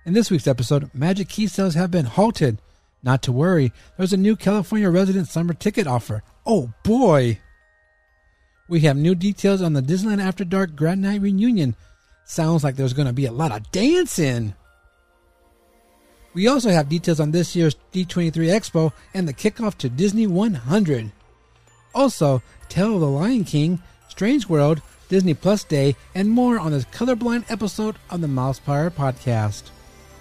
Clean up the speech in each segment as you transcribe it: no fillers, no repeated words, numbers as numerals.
In this week's episode, Magic Key sales have been halted. Not to worry, there's a new California resident summer ticket offer. Oh boy! We have new details on the Disneyland After Dark Grand Night Reunion. Sounds like there's going to be a lot of dancing. We also have details on this year's D23 Expo and the kickoff to Disney 100. Also, Tale of the Lion King, Strange World, Disney Plus Day, and more on this colorblind episode of the Mousepire Podcast.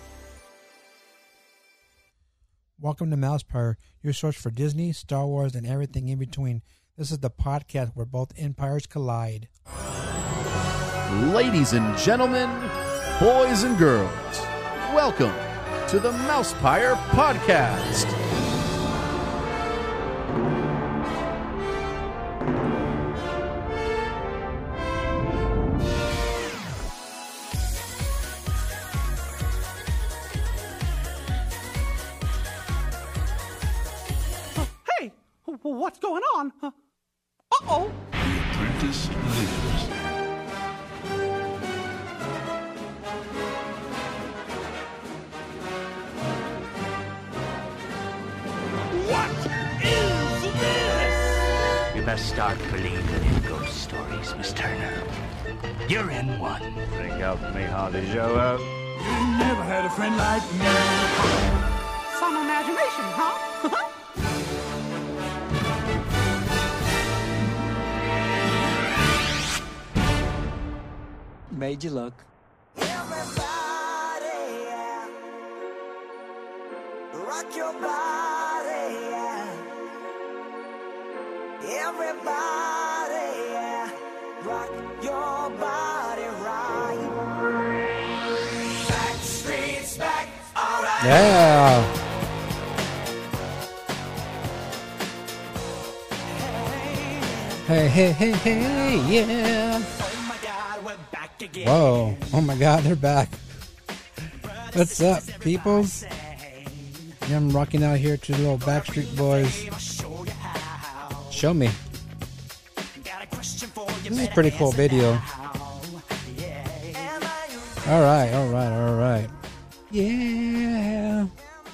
Welcome to Mousepire, your source for Disney, Star Wars, and everything in between. This is the podcast where both empires collide. Ladies and gentlemen, boys and girls, welcome to the Mousepire Podcast. Hey, what's going on? Uh-oh. The Apprentice lives. What is this? You best start believing in ghost stories, Miss Turner. You're in one. Think of me, Hardy Joe. You never had a friend like me. Some imagination, huh? Made you look. Everybody, yeah. Rock your body, yeah. Everybody, yeah. Rock your body right. Back streets back, alright. Yeah. Hey, yeah. Oh my God, we're back again. Whoa. Oh my God, they're back. What's up, peoples? Yeah, I'm rocking out here to the little Backstreet Boys. Show me. This is a pretty cool video. Alright. Yeah.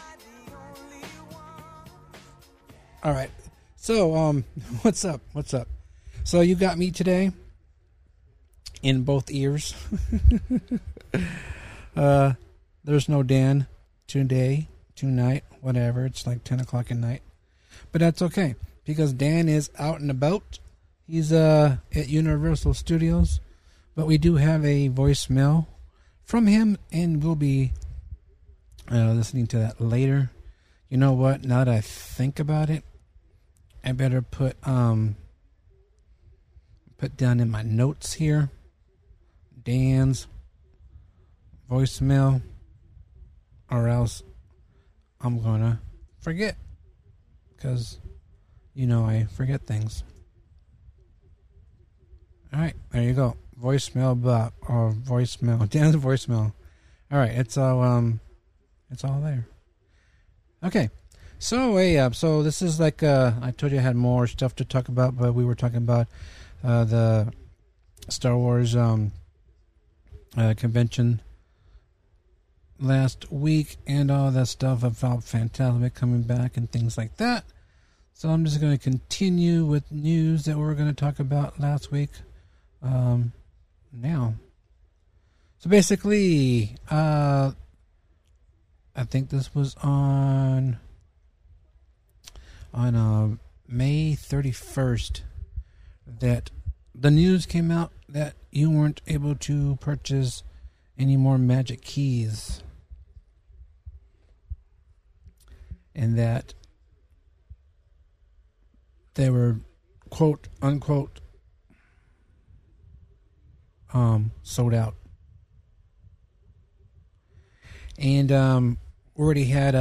Alright. So, what's up? So you got me today in both ears. There's no Dan tonight, whatever. It's like 10 o'clock at night. But that's okay, because Dan is out and about. He's at Universal Studios. But we do have a voicemail from him, and we'll be listening to that later. You know what? Now that I think about it, I better put down in my notes here Dan's voicemail, or else I'm gonna forget, because I forget things. Alright, there you go. Dan's voicemail. Alright, it's all there. Okay. So this is like I told you I had more stuff to talk about, but we were talking about the Star Wars convention last week and all that stuff about Fantasmic coming back and things like that. So I'm just going to continue with news that we were going to talk about last week now. So basically, I think this was on May 31st that the news came out that you weren't able to purchase any more Magic Keys, and that they were quote unquote sold out. And already had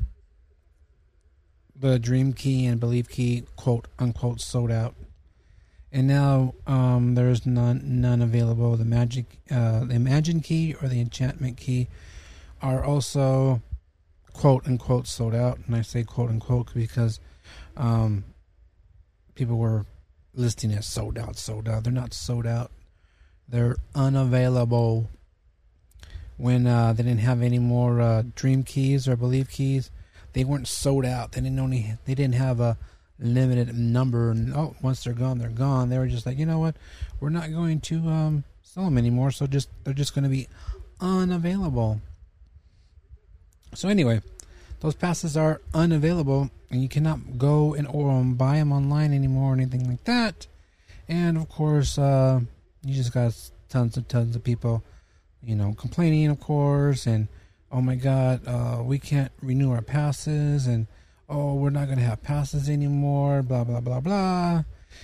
the Dream Key and Believe Key quote unquote sold out, and now there's none available. The the Imagine Key or the Enchantment Key are also quote unquote sold out, and I say quote unquote because people were listing it sold out. They're not sold out. They're unavailable. when they didn't have any more Dream keys or Believe keys. They weren't sold out. They didn't have a limited number. And once they're gone, they're gone. They were just like, you know what? We're not going to sell them anymore. So they're just going to be unavailable. So anyway, those passes are unavailable, and you cannot go and buy them online anymore or anything like that. And of course, you just got tons of people, complaining, of course, and oh my God, we can't renew our passes, and we're not going to have passes anymore, blah blah blah blah.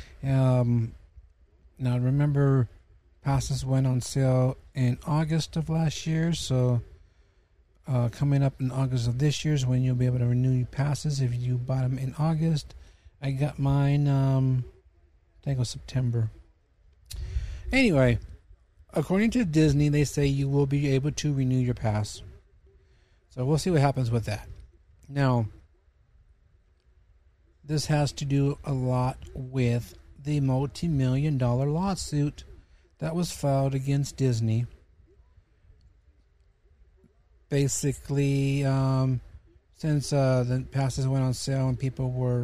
Now remember, passes went on sale in August of last year, so coming up in August of this year is when you'll be able to renew your passes if you bought them in August. I got mine, I think it was September. Anyway, according to Disney, they say you will be able to renew your pass. So we'll see what happens with that. Now, this has to do a lot with the multi-million-dollar lawsuit that was filed against Disney. Basically, since the passes went on sale and people were,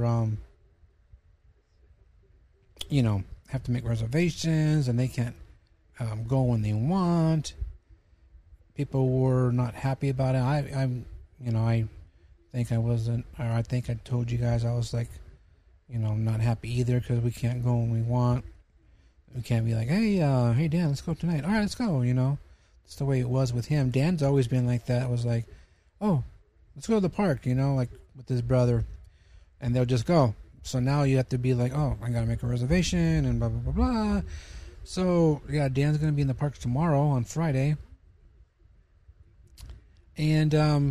have to make reservations and they can't go when they want. People were not happy about it. I think I wasn't, or I think I told you guys I was like, I'm not happy either because we can't go when we want. We can't be like, hey Dan, let's go tonight. All right, let's go. It's the way it was with him. Dan's always been like that. It was like, oh, let's go to the park, like with his brother, and they'll just go. So now you have to be like, oh, I gotta make a reservation and blah blah blah blah. So yeah, Dan's gonna be in the park tomorrow on Friday, and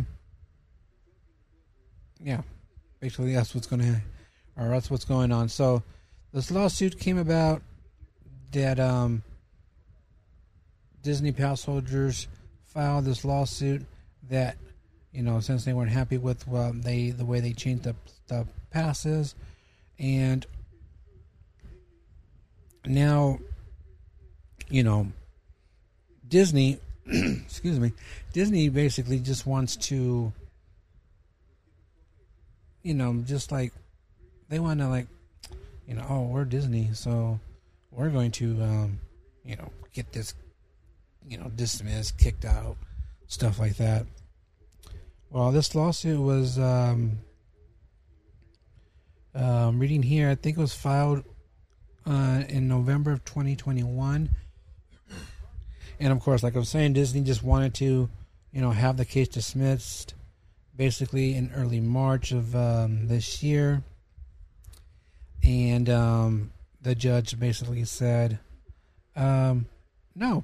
yeah, basically that's what's going on. So this lawsuit came about that Disney pass holders filed this lawsuit that since they weren't happy with the way they changed the passes, and now Disney excuse me, Disney basically just wants to just like they want to like oh, we're Disney, so we're going to get this dismissed, kicked out, stuff like that. Well, this lawsuit was reading here, I think it was filed in November of 2021. And of course, like I was saying, Disney just wanted to have the case dismissed basically in early March of this year. And the judge basically said no.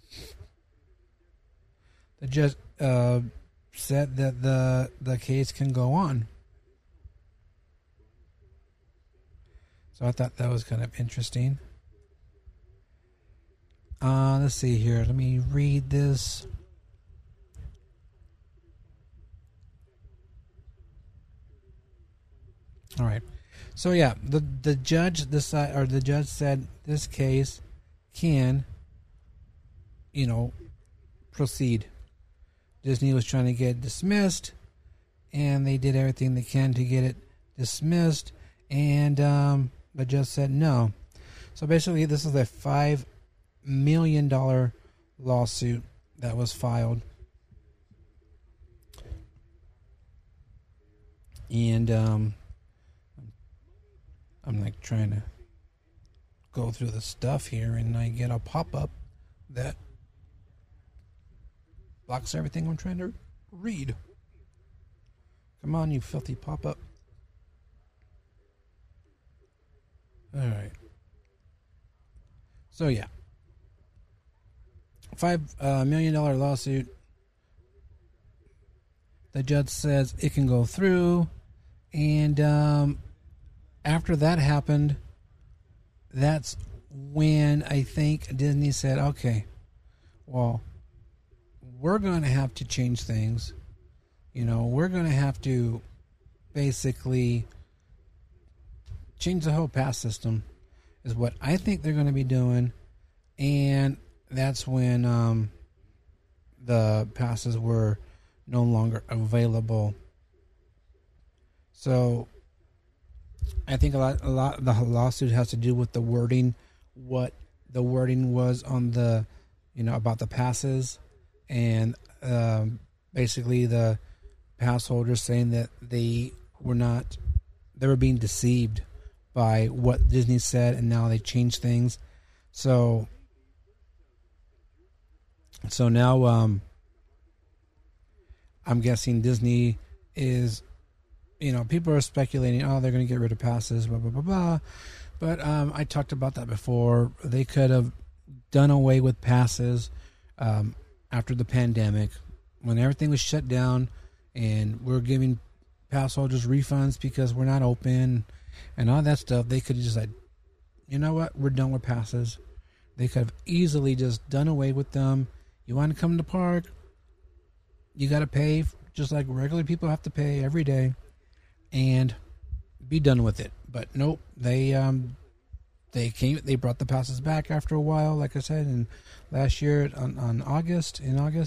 The judge said that the case can go on. So I thought that was kind of interesting. Let's see here. Let me read this. All right. So yeah, the judge said this case can, proceed. Disney was trying to get it dismissed, and they did everything they can to get it dismissed, and the judge said no. So basically, this is a $5 million lawsuit that was filed, and I'm like trying to go through the stuff here, and I get a pop-up that blocks everything I'm trying to read. Come on, you filthy pop-up. Alright. So, yeah. $5 million lawsuit. The judge says it can go through. And after that happened, that's when I think Disney said, okay, well, we're going to have to change things. We're going to have to basically change the whole pass system is what I think they're going to be doing. And that's when the passes were no longer available. So I think a lot the lawsuit has to do with the wording, what the wording was on the, about the passes, and basically the pass holders saying that they were being deceived by what Disney said, and now they changed things. So now I'm guessing Disney is, people are speculating, they're going to get rid of passes, blah, blah, blah, blah. But I talked about that before. They could have done away with passes after the pandemic, when everything was shut down, and we're giving pass holders refunds because we're not open and all that stuff. They could have just said, you know what, we're done with passes. They could have easily just done away with them. You want to come to the park, you got to pay just like regular people have to pay every day, and be done with it. But nope, they brought the passes back after a while, like I said, in last year in August.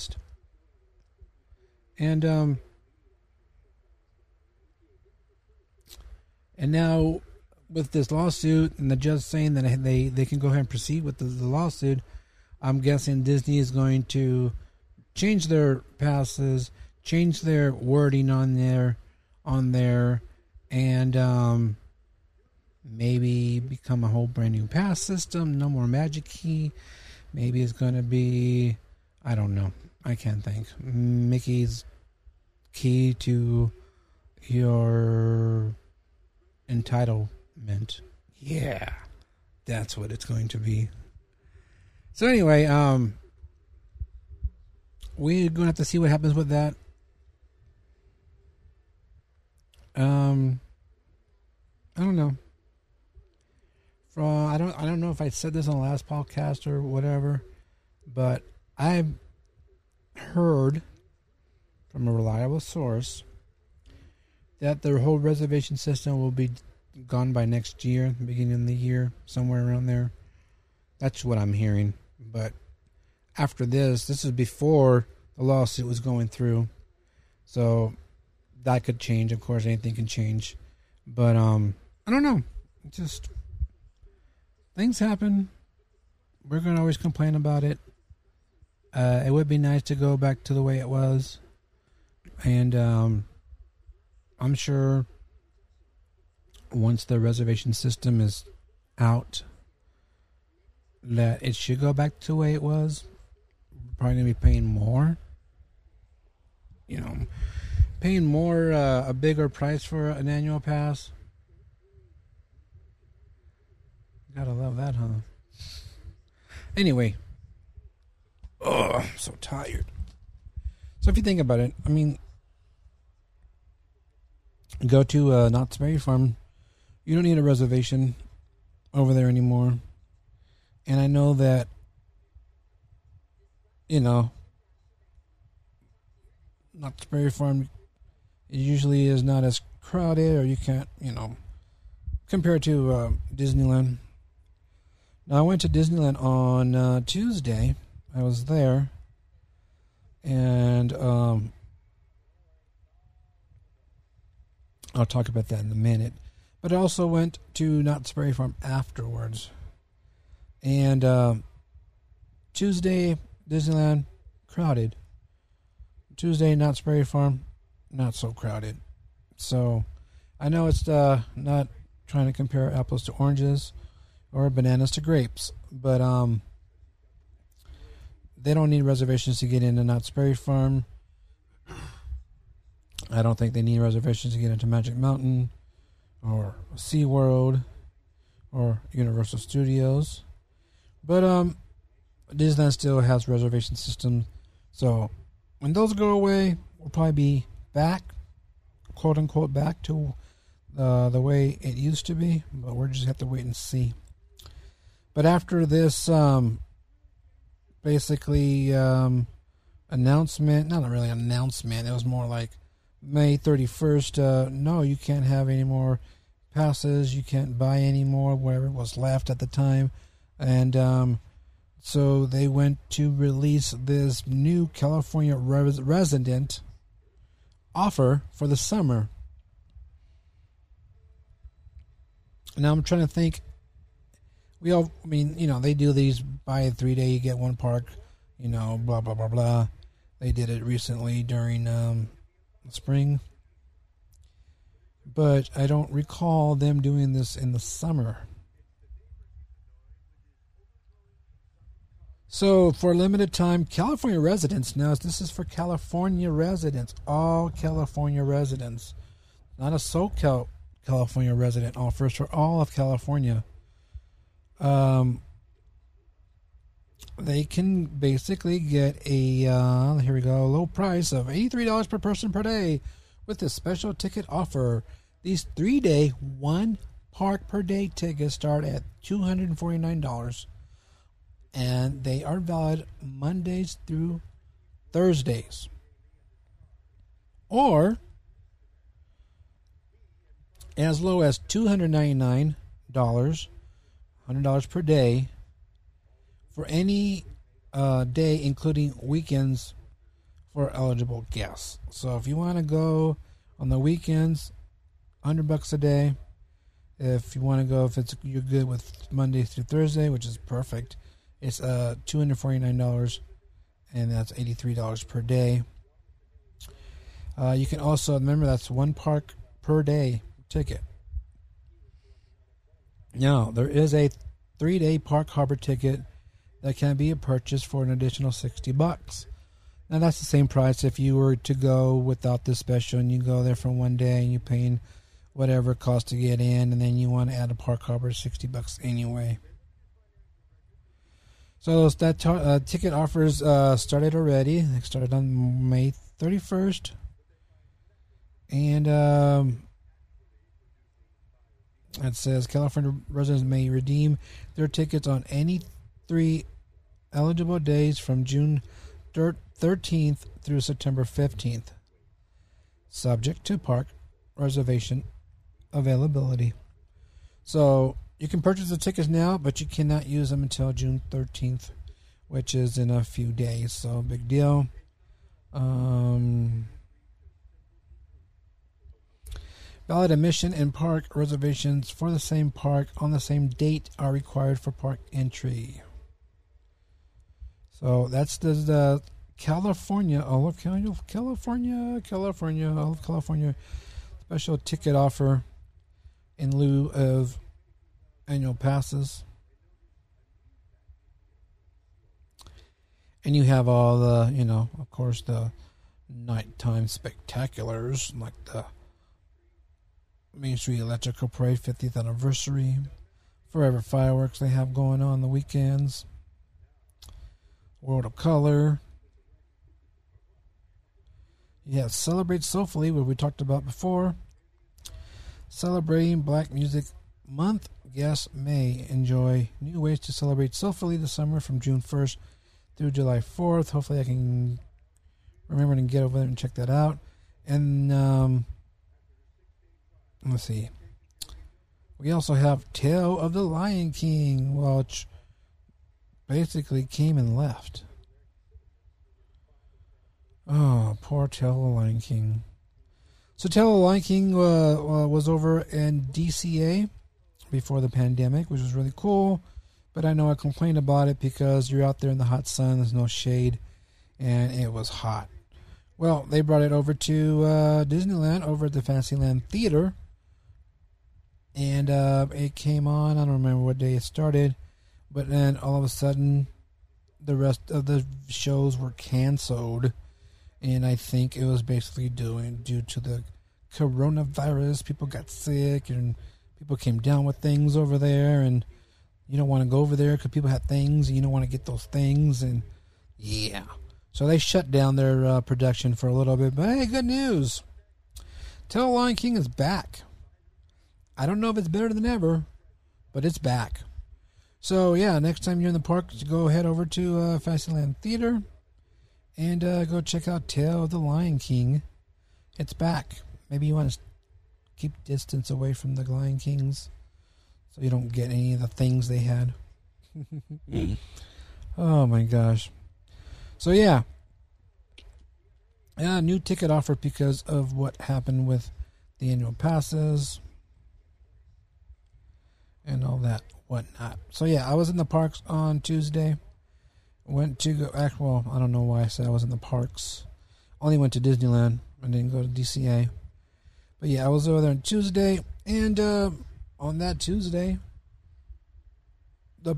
And now with this lawsuit and the judge saying that they can go ahead and proceed with the lawsuit, I'm guessing Disney is going to change their passes, change their wording on there, and maybe become a whole brand new pass system. No more Magic Key. Maybe it's going to be, I don't know. I can't think. Mickey's key to your entitlement. Yeah, that's what it's going to be. So anyway, we're going to have to see what happens with that. I don't know. I don't know if I said this on the last podcast or whatever, but I've heard from a reliable source that their whole reservation system will be gone by next year, beginning of the year, somewhere around there. That's what I'm hearing. But after this is before the lawsuit was going through, so that could change. Of course, anything can change. But I don't know. Just things happen. We're going to always complain about it. It would be nice to go back to the way it was. And I'm sure once the reservation system is out, that it should go back to the way it was. We're probably going to be paying more. Paying more, a bigger price for an annual pass. Gotta love that, huh? Anyway. I'm so tired. So if you think about it, go to Knott's Berry Farm. You don't need a reservation over there anymore. And I know that, Knott's Berry Farm, it usually is not as crowded, or you can't, compared to Disneyland. Now, I went to Disneyland on Tuesday. I was there, and I'll talk about that in a minute. But I also went to Knott's Berry Farm afterwards. And Tuesday, Disneyland, crowded. Tuesday, Knott's Berry Farm, not so crowded. So I know it's not trying to compare apples to oranges or bananas to grapes, but they don't need reservations to get into Knott's Berry Farm. I don't think they need reservations to get into Magic Mountain or SeaWorld or Universal Studios. But Disneyland still has reservation systems. So when those go away, we'll probably be back, quote unquote, back to the way it used to be. But we'll just have to wait and see. But after this basically announcement, not really an announcement, it was more like May 31st, no, you can't have any more passes, you can't buy any more, whatever was left at the time. And So they went to release this new California resident offer for the summer. Now I'm trying to think. They do these buy a 3-day, you get one park, blah, blah, blah, blah. They did it recently during spring. But I don't recall them doing this in the summer. So, for a limited time, California residents, now this is for California residents, all California residents, not a SoCal California resident offers for all of California. They can basically get a, low price of $83 per person per day with a special ticket offer. These 3-day, one park per day tickets start at $249. And they are valid Mondays through Thursdays. Or as low as $299, $100 per day, for any day, including weekends, for eligible guests. So if you want to go on the weekends, $100 a day. If you want to go, you're good with Monday through Thursday, which is perfect, it's $249, and that's $83 per day. You can also remember that's one park per day ticket. Now there is a 3-day Park Harbor ticket that can be purchased for an additional $60. Now that's the same price if you were to go without this special and you go there for one day and you're paying whatever it costs to get in, and then you want to add a Park Harbor, $60 anyway. So that ticket offers started already. They started on May 31st. And it says California residents may redeem their tickets on any 3 eligible days from June 13th through September 15th, subject to park reservation availability. So you can purchase the tickets now, but you cannot use them until June 13th, which is in a few days. So big deal. Valid admission and park reservations for the same park on the same date are required for park entry. So that's the California special ticket offer in lieu of annual passes. And you have all the, of course, the nighttime spectaculars like the Main Street Electrical Parade 50th anniversary, Forever Fireworks they have going on the weekends, World of Color. You have Celebrate Soulfully, what we talked about before. Celebrating Black Music Month, guests may enjoy new ways to celebrate soulfully this summer from June 1st through July 4th. Hopefully I can remember to get over there and check that out. And let's see. We also have Tale of the Lion King, which basically came and left. Oh, poor Tale of the Lion King. So Tale of the Lion King was over in DCA before the pandemic, which was really cool. But I know I complained about it because you're out there in the hot sun, there's no shade, and it was hot. Well, they brought it over to Disneyland, over at the Fantasyland Theater. And it came on, I don't remember what day it started, but then all of a sudden the rest of the shows were canceled. And I think it was basically due to the coronavirus. People got sick and people came down with things over there, and you don't want to go over there because people have things and you don't want to get those things. And yeah, so they shut down their production for a little bit. But hey, good news. Tale of the Lion King is back. I don't know if it's better than ever, but it's back. So yeah, next time you're in the park, go head over to Fantasyland Theater and go check out Tale of the Lion King. It's back. Maybe you want to keep distance away from the Lion Kings so you don't get any of the things they had. Oh my gosh. So yeah. New ticket offer because of what happened with the annual passes and all that whatnot. So yeah, I was in the parks on Tuesday. Went to go. Well, I don't know why I said I was in the parks. Only went to Disneyland. I didn't go to DCA. But yeah, I was over there on Tuesday, and on that Tuesday, the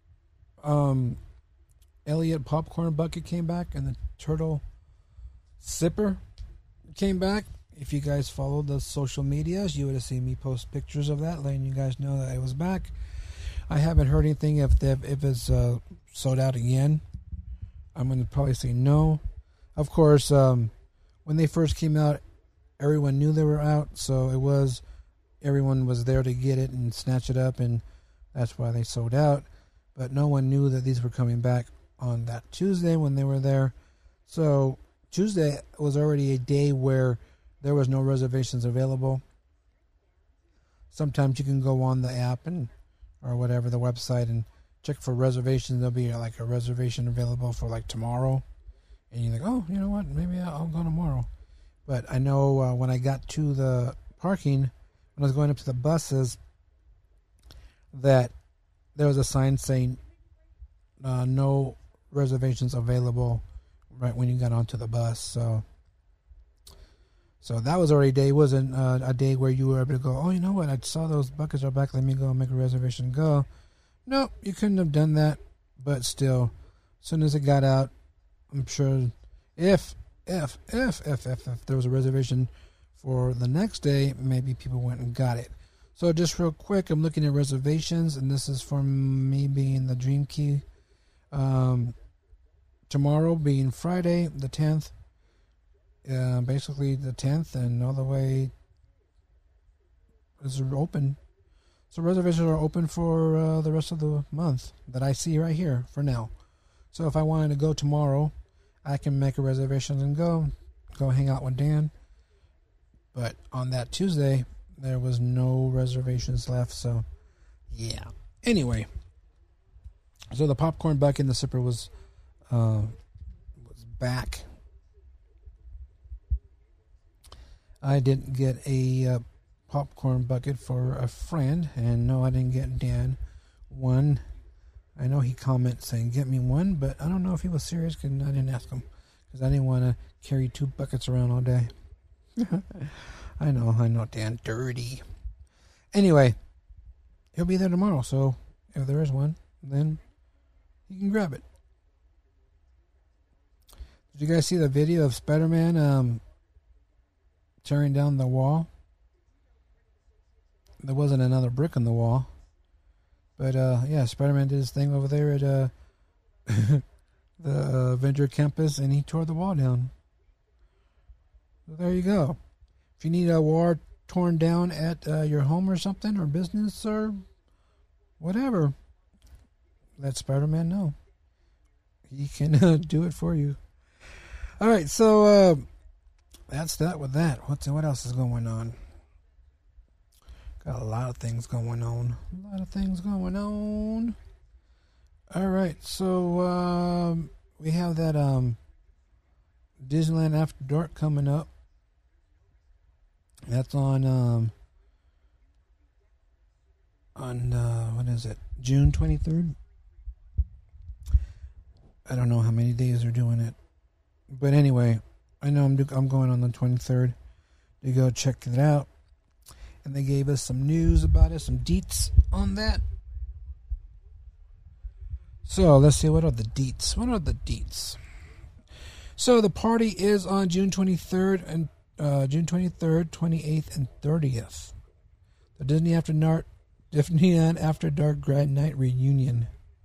Elliott popcorn bucket came back, and the turtle sipper came back. If you guys followed the social medias, you would have seen me post pictures of that, letting you guys know that it was back. I haven't heard anything if it's sold out again. I'm going to probably say no. Of course, when they first came out, everyone knew they were out, so everyone was there to get it and snatch it up, and that's why they sold out. But no one knew that these were coming back on that Tuesday when they were there. So Tuesday was already a day where there was no reservations available. Sometimes you can go on the app or whatever, the website, and check for reservations. There'll be like a reservation available for like tomorrow. And you're like, oh, you know what? Maybe I'll go tomorrow. But I know when I got to the parking, when I was going up to the buses, that there was a sign saying no reservations available right when you got onto the bus. So that was already a day. It wasn't a day where you were able to go, oh, you know what? I saw those buckets are back. Let me go and make a reservation. Go. No, you couldn't have done that. But still, as soon as it got out, I'm sure if there was a reservation for the next day, maybe people went and got it. So just real quick, I'm looking at reservations, and this is for me being the Dream Key. Tomorrow being Friday, the 10th. Basically the 10th and all the way is open. So reservations are open for the rest of the month that I see right here for now. So if I wanted to go tomorrow, I can make a reservation and go hang out with Dan. But on that Tuesday, there was no reservations left. So yeah. Anyway, so the popcorn bucket in the sipper was back. I didn't get a popcorn bucket for a friend, and no, I didn't get Dan one. I know he commented saying, get me one, but I don't know if he was serious, because I didn't ask him, because I didn't want to carry 2 buckets around all day. I know, Dan, dirty. Anyway, he'll be there tomorrow, so if there is one, then you can grab it. Did you guys see the video of Spider-Man tearing down the wall? There wasn't another brick on the wall. But, yeah, Spider-Man did his thing over there at the Avenger campus, and he tore the wall down. So there you go. If you need a wall torn down at your home or something, or business, or whatever, let Spider-Man know. He can do it for you. All right, so that's that with that. What else is going on? Got a lot of things going on. All right, so we have that Disneyland After Dark coming up. That's on what is it? June 23rd. I don't know how many days they're doing it, but anyway, I know I'm going on the 23rd to go check it out. And they gave us some news about it, some deets on that. So let's see, what are the deets? So the party is on June 23rd and June 23rd, 28th, and 30th. The Disneyland After Dark Grad Night Reunion.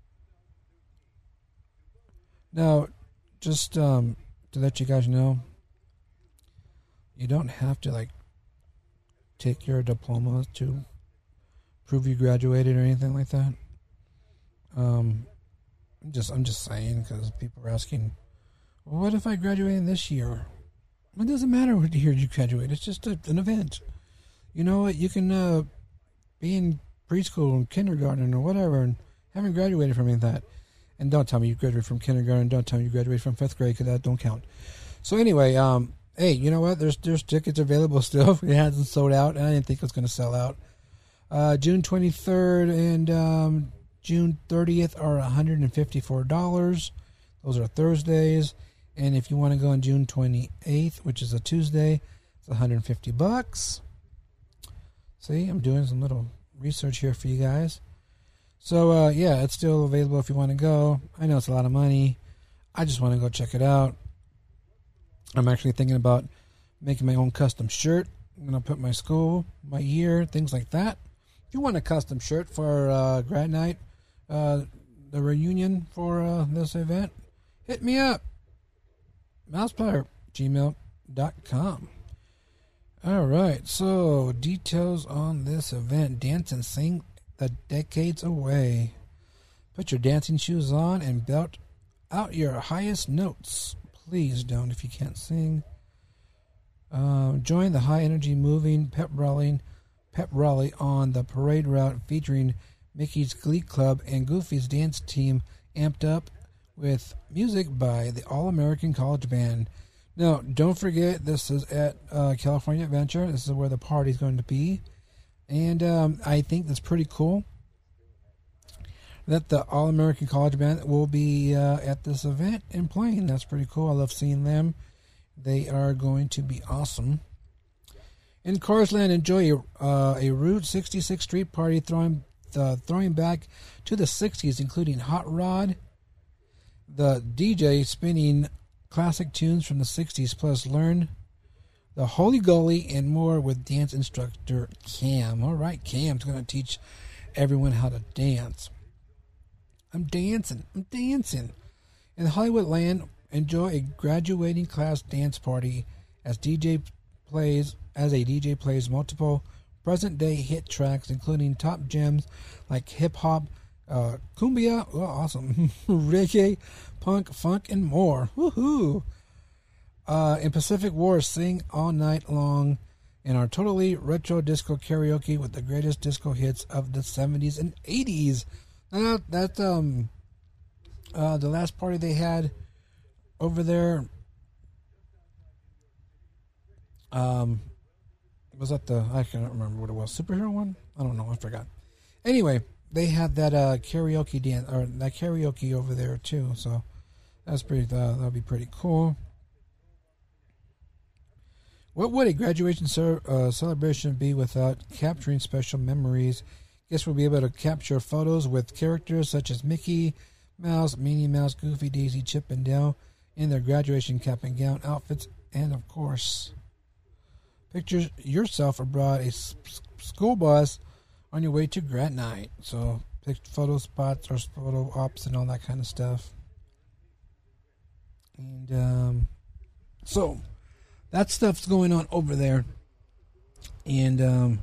Now, just to let you guys know, you don't have to take your diploma to prove you graduated or anything like that. I'm just saying, because people are asking, well, what if I graduated this year? It doesn't matter what year you graduate. It's just an event. You know what? You can be in preschool and kindergarten or whatever and haven't graduated from any of that. And don't tell me you graduated from kindergarten. Don't tell me you graduated from 5th grade, because that don't count. So anyway, hey, you know what? There's tickets available still. It hasn't sold out, and I didn't think it was going to sell out. June 23rd and June 30th are $154. Those are Thursdays. And if you want to go on June 28th, which is a Tuesday, it's $150. See, I'm doing some little research here for you guys. So, yeah, it's still available if you want to go. I know it's a lot of money. I just want to go check it out. I'm actually thinking about making my own custom shirt. I'm going to put my school, my year, things like that. If you want a custom shirt for grad night, the reunion for this event, hit me up. mousepire@gmail.com. All right, so details on this event. Dance and sing the decades away. Put your dancing shoes on and belt out your highest notes. Please don't if you can't sing. Join the high-energy moving pep rally on the parade route featuring Mickey's Glee Club and Goofy's dance team, amped up with music by the All-American College Band. Now, don't forget, this is at California Adventure. This is where the party's going to be. And I think that's pretty cool that the All-American College Band will be at this event and playing. That's pretty cool. I love seeing them. They are going to be awesome. In Carsland, enjoy a Route 66 street party throwing back to the 60s, including Hot Rod, the DJ spinning classic tunes from the 60s, plus learn the Holy Goalie and more with dance instructor Cam. All right, Cam's going to teach everyone how to dance. I'm dancing. In Hollywood Land, enjoy a graduating class dance party as a DJ plays multiple present-day hit tracks, including top gems like hip-hop, cumbia, awesome, reggae, punk, funk, and more. Woohoo! In Pacific Wars, sing all night long in our totally retro disco karaoke with the greatest disco hits of the 70s and 80s. That's the last party they had over there. Was that I can't remember what it was. Superhero one? I don't know. I forgot. Anyway, they had that karaoke dance, or that karaoke over there too. So that's pretty. That'll be pretty cool. What would a graduation celebration be without capturing special memories? Guess we'll be able to capture photos with characters such as Mickey Mouse, Minnie Mouse, Goofy, Daisy, Chip, and Dale in their graduation cap and gown outfits, and of course, picture yourself aboard a school bus on your way to grad night. So, pick photo spots or photo ops and all that kind of stuff. And so that stuff's going on over there. And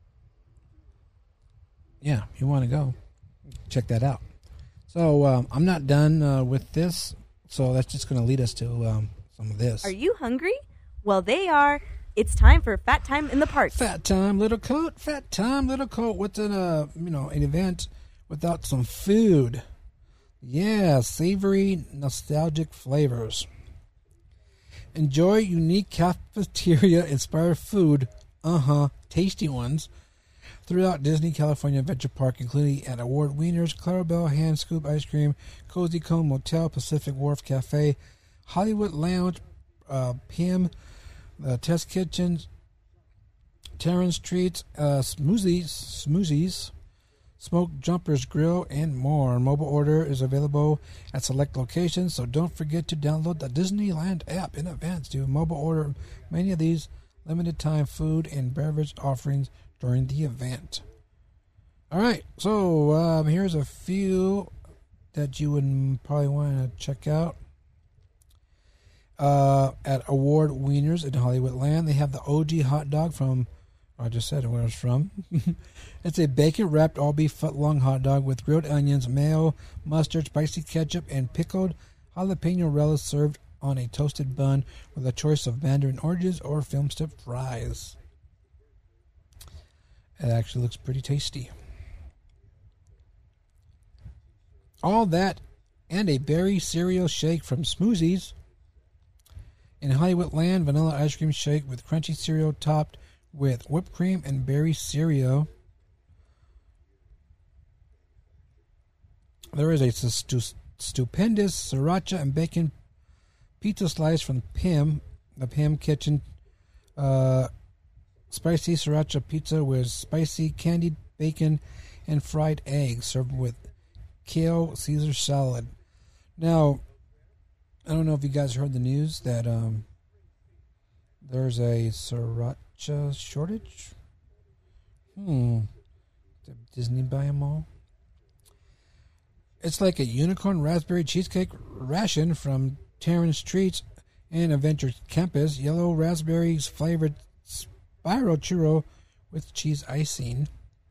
yeah, if you want to go, check that out. So I'm not done with this, so that's just going to lead us to some of this. Are you hungry? Well, they are. It's time for Fat Time in the Park. Fat Time, Little Coat. Fat Time, Little Coat. What's an event without some food? Yeah, savory, nostalgic flavors. Enjoy unique cafeteria-inspired food. Tasty ones. Throughout Disney California Adventure Park, including at Award Wieners, Clarabelle Hand Scoop Ice Cream, Cozy Cone Motel, Pacific Wharf Cafe, Hollywood Lounge, PM, Test Kitchens, Terrence Treats, Smoothies, Smoke Jumpers Grill, and more. Mobile order is available at select locations, so don't forget to download the Disneyland app in advance to mobile order many of these limited time food and beverage offerings during the event. All right, so here's a few that you would probably want to check out. At Award Wieners in Hollywood Land, they have the OG hot dog from, I just said where it's from. It's a bacon-wrapped all-beef foot-long hot dog with grilled onions, mayo, mustard, spicy ketchup, and pickled jalapeno relish served on a toasted bun with a choice of mandarin oranges or film-strip fries. It actually looks pretty tasty. All that and a berry cereal shake from Smoothies. In Hollywood Land, vanilla ice cream shake with crunchy cereal topped with whipped cream and berry cereal. There is a stupendous sriracha and bacon pizza slice from Pim, the Pim Kitchen. Spicy sriracha pizza with spicy candied bacon and fried eggs served with kale Caesar salad. Now, I don't know if you guys heard the news that there's a sriracha shortage. Did Disney buy them all? It's like a unicorn raspberry cheesecake ration from Terrence Treats and Adventure Campus. Yellow raspberries flavored spiral churro with cheese icing.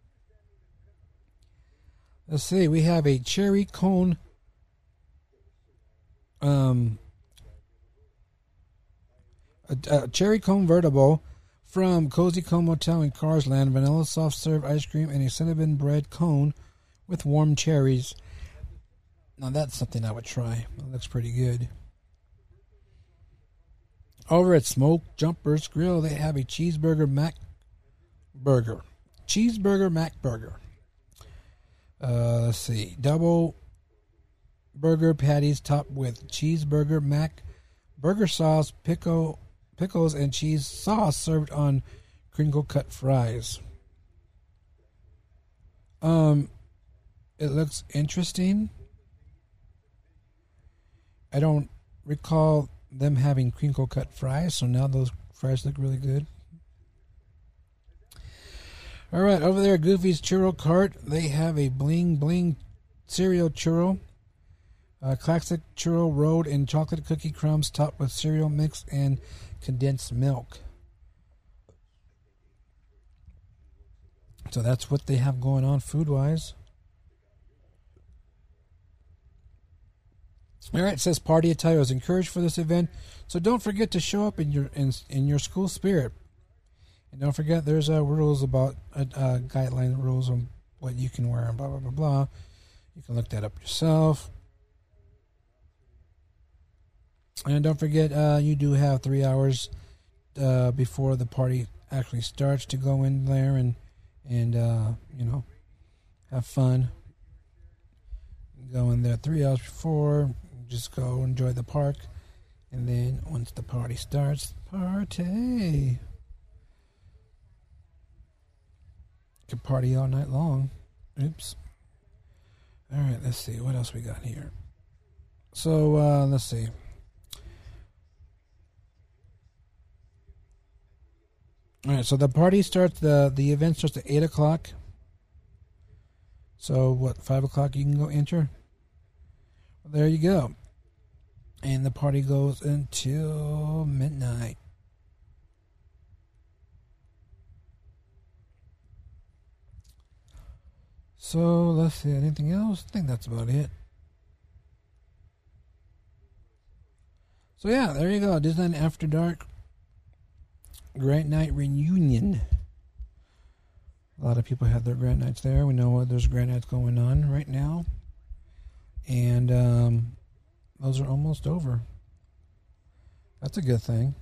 Let's see. We have a cherry cone. A cherry cone vertible from Cozy Cone Motel in Carsland. Vanilla soft serve ice cream and a cinnamon bread cone with warm cherries. Now that's something I would try. That looks pretty good. Over at Smoke Jumpers Grill, they have a cheeseburger Mac burger. Cheeseburger Mac burger. Let's see. Double burger patties topped with cheeseburger Mac burger sauce, pickles, and cheese sauce served on crinkle cut fries. It looks interesting. I don't recall them having crinkle cut fries, so now those fries look really good. All right, over there at Goofy's Churro Cart, they have a Bling Bling cereal churro. Classic churro rolled in chocolate cookie crumbs topped with cereal mix and condensed milk. So that's what they have going on food-wise. All right, it says party attire is encouraged for this event, so don't forget to show up in your school spirit. And don't forget, there's rules about guideline rules on what you can wear and blah blah blah blah. You can look that up yourself. And don't forget, you do have 3 hours before the party actually starts to go in there and have fun. Go in there 3 hours before. Just go enjoy the park, and then once the party starts, party. You can party all night long. Oops. All right, let's see what else we got here. So let's see. All right, so the party starts. The event starts at 8:00. So what? 5:00 you can go enter. There you go. And the party goes until midnight. So, let's see. Anything else? I think that's about it. So, yeah, there you go. Disneyland After Dark Grant Night Reunion. A lot of people have their grant nights there. We know there's grant nights going on right now. And those are almost over. That's a good thing.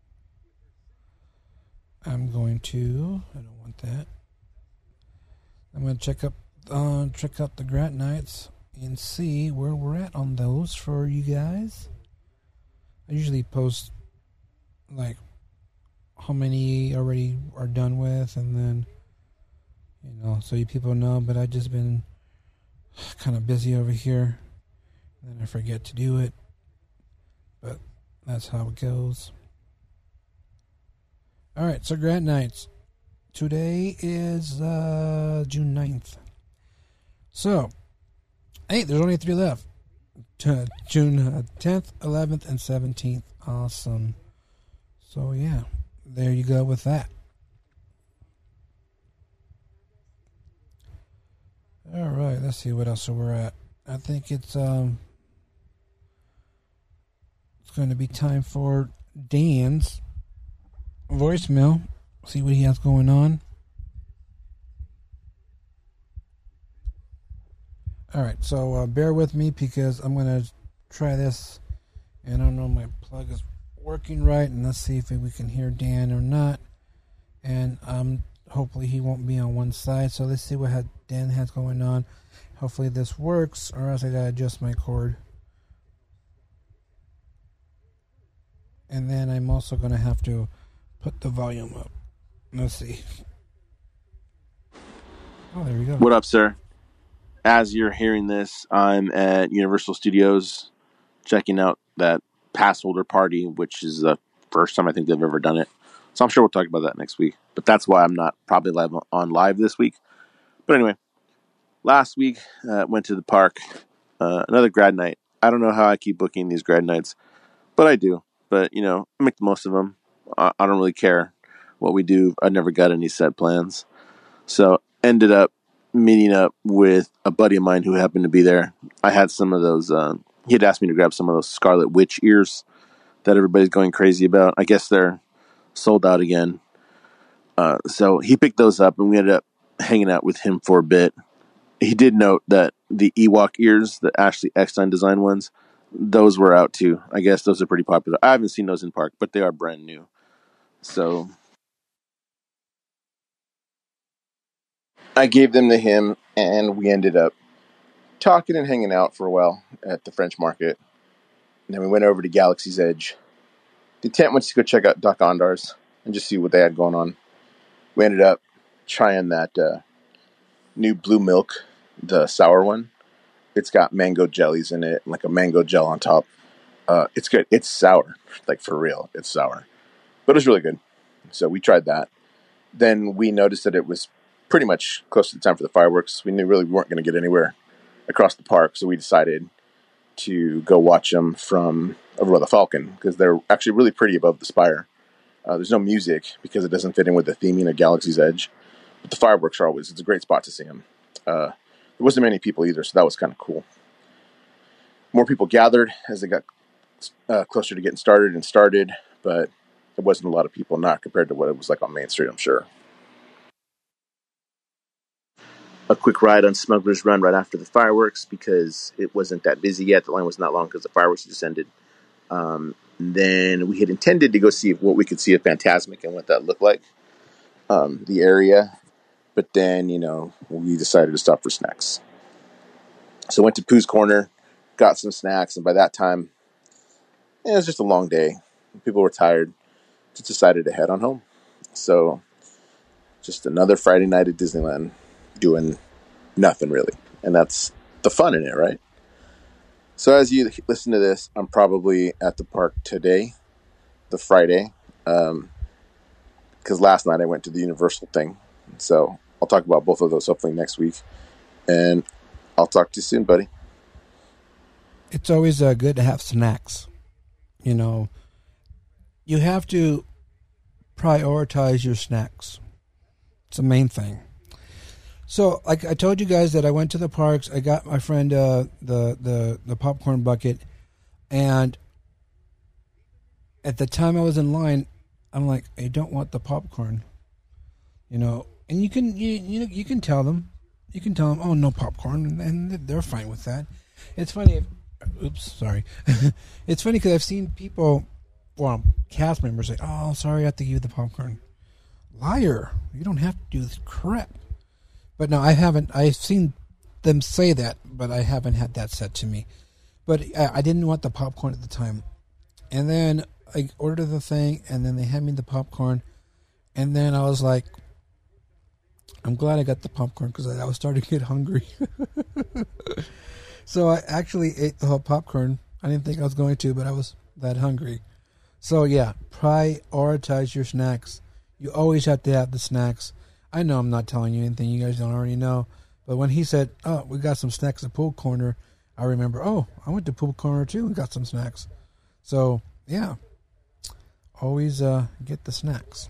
I don't want that. I'm going to check out the grant nights and see where we're at on those for you guys. I usually post like how many already are done with, and then so you people know. But I've just been kind of busy over here, and then I forget to do it, but that's how it goes. All right, so grant nights. Today is June 9th. So, hey, there's only 3 left. June 10th, 11th, and 17th. Awesome. So, yeah, there you go with that. All right, let's see what else we're at. I think it's going to be time for Dan's voicemail. See what he has going on. All right, so bear with me because I'm going to try this. And I don't know if my plug is working right. And let's see if we can hear Dan or not. And hopefully he won't be on one side. So let's see what Dan has going on. Hopefully this works, or else I got to adjust my cord. And then I'm also going to have to put the volume up. Let's see. Oh, there we go. What up, sir? As you're hearing this, I'm at Universal Studios checking out that pass holder party, which is the first time I think they've ever done it. So I'm sure we'll talk about that next week. But that's why I'm not probably live this week. But anyway, last week went to the park. Another grad night. I don't know how I keep booking these grad nights, but I do. But, you know, I make the most of them. I don't really care what we do. I never got any set plans. So ended up meeting up with a buddy of mine who happened to be there. I had some of those, he had asked me to grab some of those Scarlet Witch ears that everybody's going crazy about. I guess they're sold out again. So he picked those up and we ended up hanging out with him for a bit. He did note that the Ewok ears, the Ashley Eckstein design ones, those were out too. I guess those are pretty popular. I haven't seen those in park, but they are brand new. So I gave them to him, and we ended up talking and hanging out for a while at the French Market. And then we went over to Galaxy's Edge. The intent was to go check out Doc Ondar's and just see what they had going on. We ended up trying that new blue milk, the sour one. It's got mango jellies in it, like a mango gel on top. It's good. It's sour, like for real. It's sour, but it's really good. So we tried that. Then we noticed that it was pretty much close to the time for the fireworks. We knew really we weren't going to get anywhere across the park, so we decided to go watch them from over by the Falcon because they're actually really pretty above the spire. There's no music because it doesn't fit in with the theming of Galaxy's Edge, but the fireworks are always, it's a great spot to see them. There wasn't many people either, so that was kind of cool. More people gathered as they got closer to getting started, but it wasn't a lot of people, not compared to what it was like on Main Street, I'm sure. A quick ride on Smuggler's Run right after the fireworks because it wasn't that busy yet. The line wasn't that long because the fireworks just ended. Then we had intended to go see what we could see of Fantasmic and what that looked like, the area. But then, you know, we decided to stop for snacks. So went to Pooh's Corner, got some snacks, and by that time, it was just a long day. People were tired. Just decided to head on home. So just another Friday night at Disneyland doing nothing really. And that's the fun in it, right? So as you listen to this, I'm probably at the park today, the Friday, because last night I went to the Universal thing. So I'll talk about both of those hopefully next week. And I'll talk to you soon, buddy. It's always good to have snacks. You know, you have to prioritize your snacks. It's the main thing. So, like I told you guys that I went to the parks. I got my friend the popcorn bucket, and at the time I was in line, I'm like, I don't want the popcorn, you know. And you can tell them, oh, no popcorn, and they're fine with that. It's funny. It's funny because I've seen people, well, cast members say, "Oh, sorry, I have to give you the popcorn." Liar! You don't have to do this crap. But no, I haven't. I've seen them say that, but I haven't had that said to me. But I didn't want the popcorn at the time. And then I ordered the thing, and then they had me the popcorn. And then I was like, I'm glad I got the popcorn because I was starting to get hungry. So I actually ate the whole popcorn. I didn't think I was going to, but I was that hungry. So yeah, prioritize your snacks. You always have to have the snacks. I know I'm not telling you anything you guys don't already know. But when he said, oh, we got some snacks at Pool Corner, I remember, oh, I went to Pool Corner too and got some snacks. So, yeah, always get the snacks.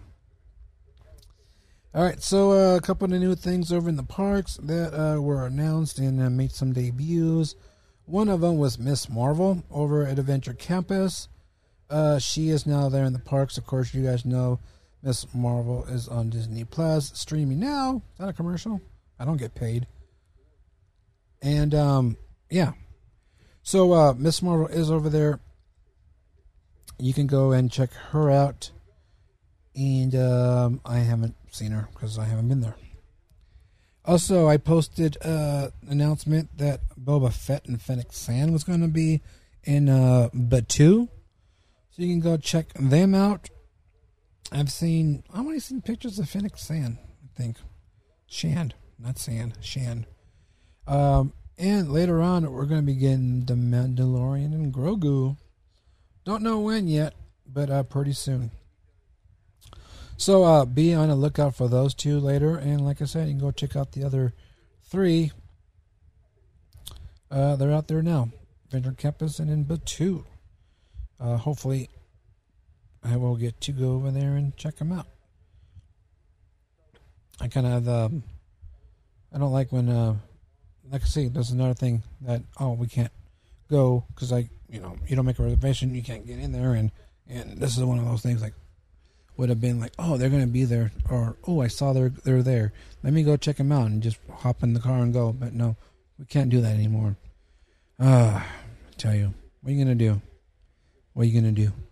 All right, so a couple of new things over in the parks that were announced and made some debuts. One of them was Miss Marvel over at Adventure Campus. She is now there in the parks. Of course, you guys know Miss Marvel is on Disney Plus, streaming now. Is that a commercial? I don't get paid. And yeah. So Miss Marvel is over there. You can go and check her out. And I haven't seen her because I haven't been there. Also, I posted an announcement that Boba Fett and Fennec Sand was going to be in Batuu. So you can go check them out. I've only seen pictures of Fennec Sand, I think. Shand, not Sand, Shand. And later on, we're going to be getting The Mandalorian and Grogu. Don't know when yet, but pretty soon. So be on the lookout for those two later. And like I said, you can go check out the other 3. They're out there now. Vendor Campus and in Batuu. Hopefully, I will get to go over there and check them out. I kind of, I don't like when, like I say, there's another thing that, we can't go because you don't make a reservation, you can't get in there, and this is one of those things like, would have been like, they're going to be there, or, I saw they're there. Let me go check them out and just hop in the car and go. But no, we can't do that anymore. I tell you, what are you going to do? What are you going to do?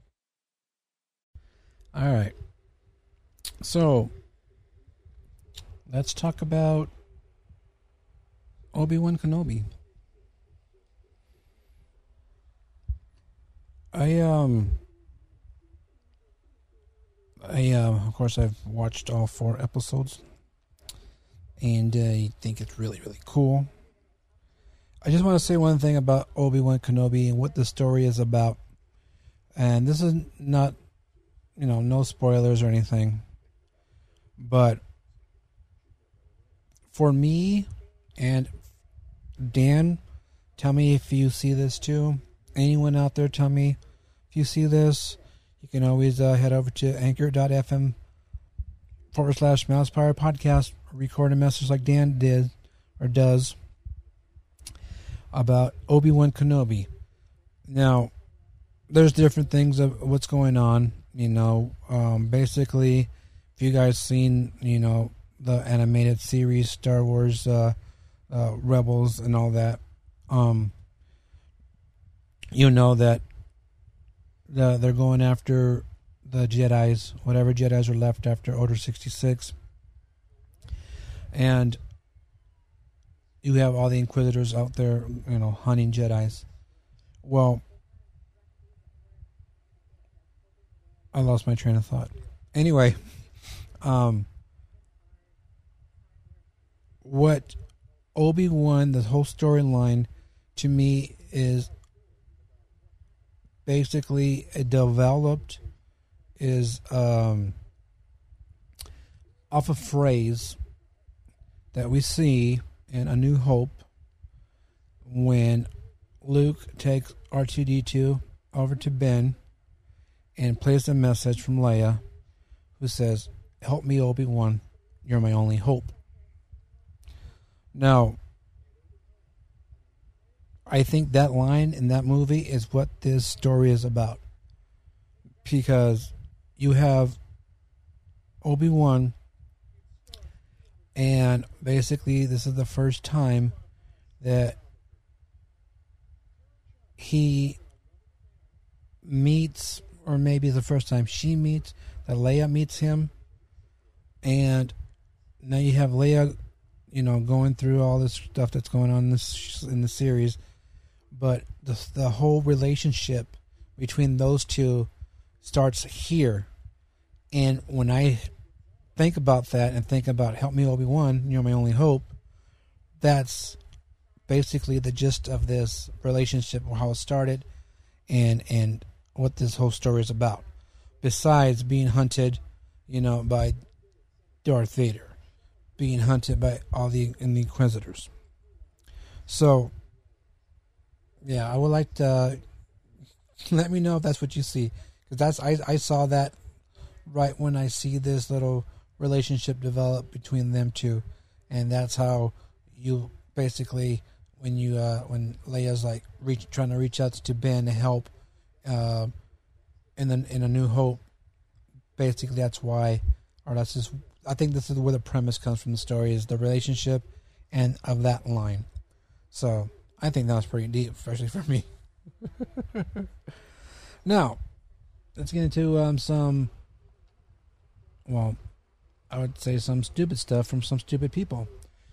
All right. So, let's talk about Obi-Wan Kenobi. Of course, I've watched all 4 episodes, and I think it's really, really cool. I just want to say one thing about Obi-Wan Kenobi and what the story is about. And this is not, no spoilers or anything. But for me and Dan, tell me if you see this too. Anyone out there, tell me if you see this. You can always head over to anchor.fm/Mousepire Podcast, record a message like Dan did or does about Obi-Wan Kenobi. Now, there's different things of what's going on. Basically, if you guys seen, the animated series Star Wars Rebels and all that, you know that they're going after the Jedis, whatever Jedis are left after Order 66. And you have all the Inquisitors out there, hunting Jedis. Well, I lost my train of thought. Anyway, what Obi-Wan, the whole storyline, to me is basically developed is off a phrase that we see in A New Hope when Luke takes R2-D2 over to Ben and plays a message from Leia who says, "Help me, Obi-Wan, you're my only hope." Now, I think that line in that movie is what this story is about. Because you have Obi-Wan, and basically this is the first time that he meets, or maybe the first time she meets, that Leia meets him. And now you have Leia, going through all this stuff that's going on in the series. But the whole relationship between those two starts here. And when I think about that and think about "Help me, Obi-Wan, you're my only hope," that's basically the gist of this relationship, or how it started, and what this whole story is about. Besides being hunted, by Darth Vader, being hunted by all the Inquisitors. So, yeah, I would like to let me know if that's what you see, because I saw that right when I see this little relationship develop between them two, and that's how you basically when Leia's like trying to reach out to Ben to help in A New Hope. Basically, that's why, or that's just, I think this is where the premise comes from. The story is the relationship and of that line. So I think that was pretty deep, especially for me. Now, let's get into some, well, I would say some stupid stuff from some stupid people.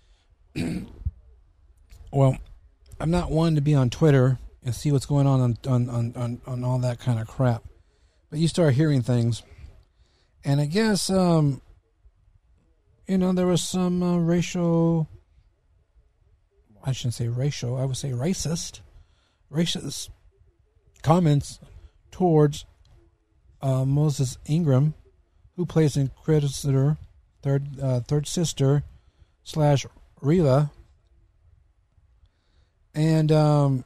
Well, I'm not one to be on Twitter and see what's going on all that kind of crap. But you start hearing things. And I guess, there was some racial, I shouldn't say racial, I would say racist comments towards Moses Ingram, who plays Inquisitor, third sister / Reva. And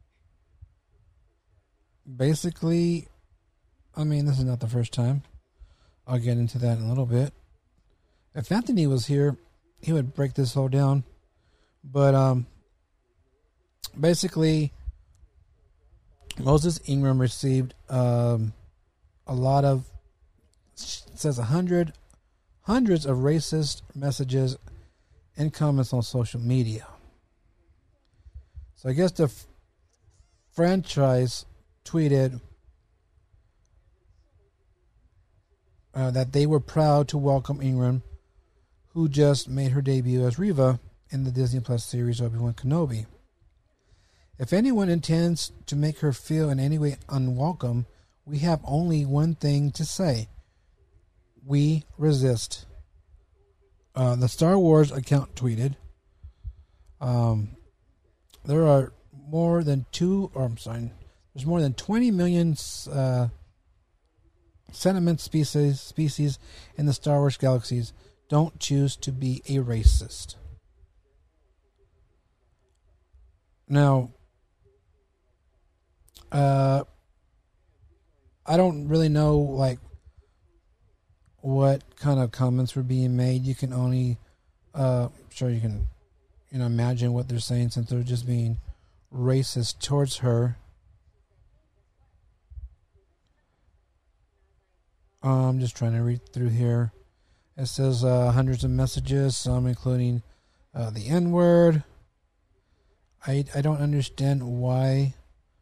basically, I mean, this is not the first time. I'll get into that in a little bit. If Anthony was here, he would break this whole down. But basically, Moses Ingram received a lot of, it says hundreds of racist messages and comments on social media. So I guess the franchise tweeted that they were proud to welcome Ingram, who just made her debut as Reva in the Disney Plus series Obi-Wan Kenobi. If anyone intends to make her feel in any way unwelcome, we have only one thing to say. We resist. The Star Wars account tweeted, there are more than 20 million sentiment species in the Star Wars galaxies. Don't choose to be a racist. Now, I don't really know, like, what kind of comments were being made. You can only, sure you can, imagine what they're saying, since they're just being racist towards her. I'm just trying to read through here. It says hundreds of messages, some including the N-word. I don't understand why.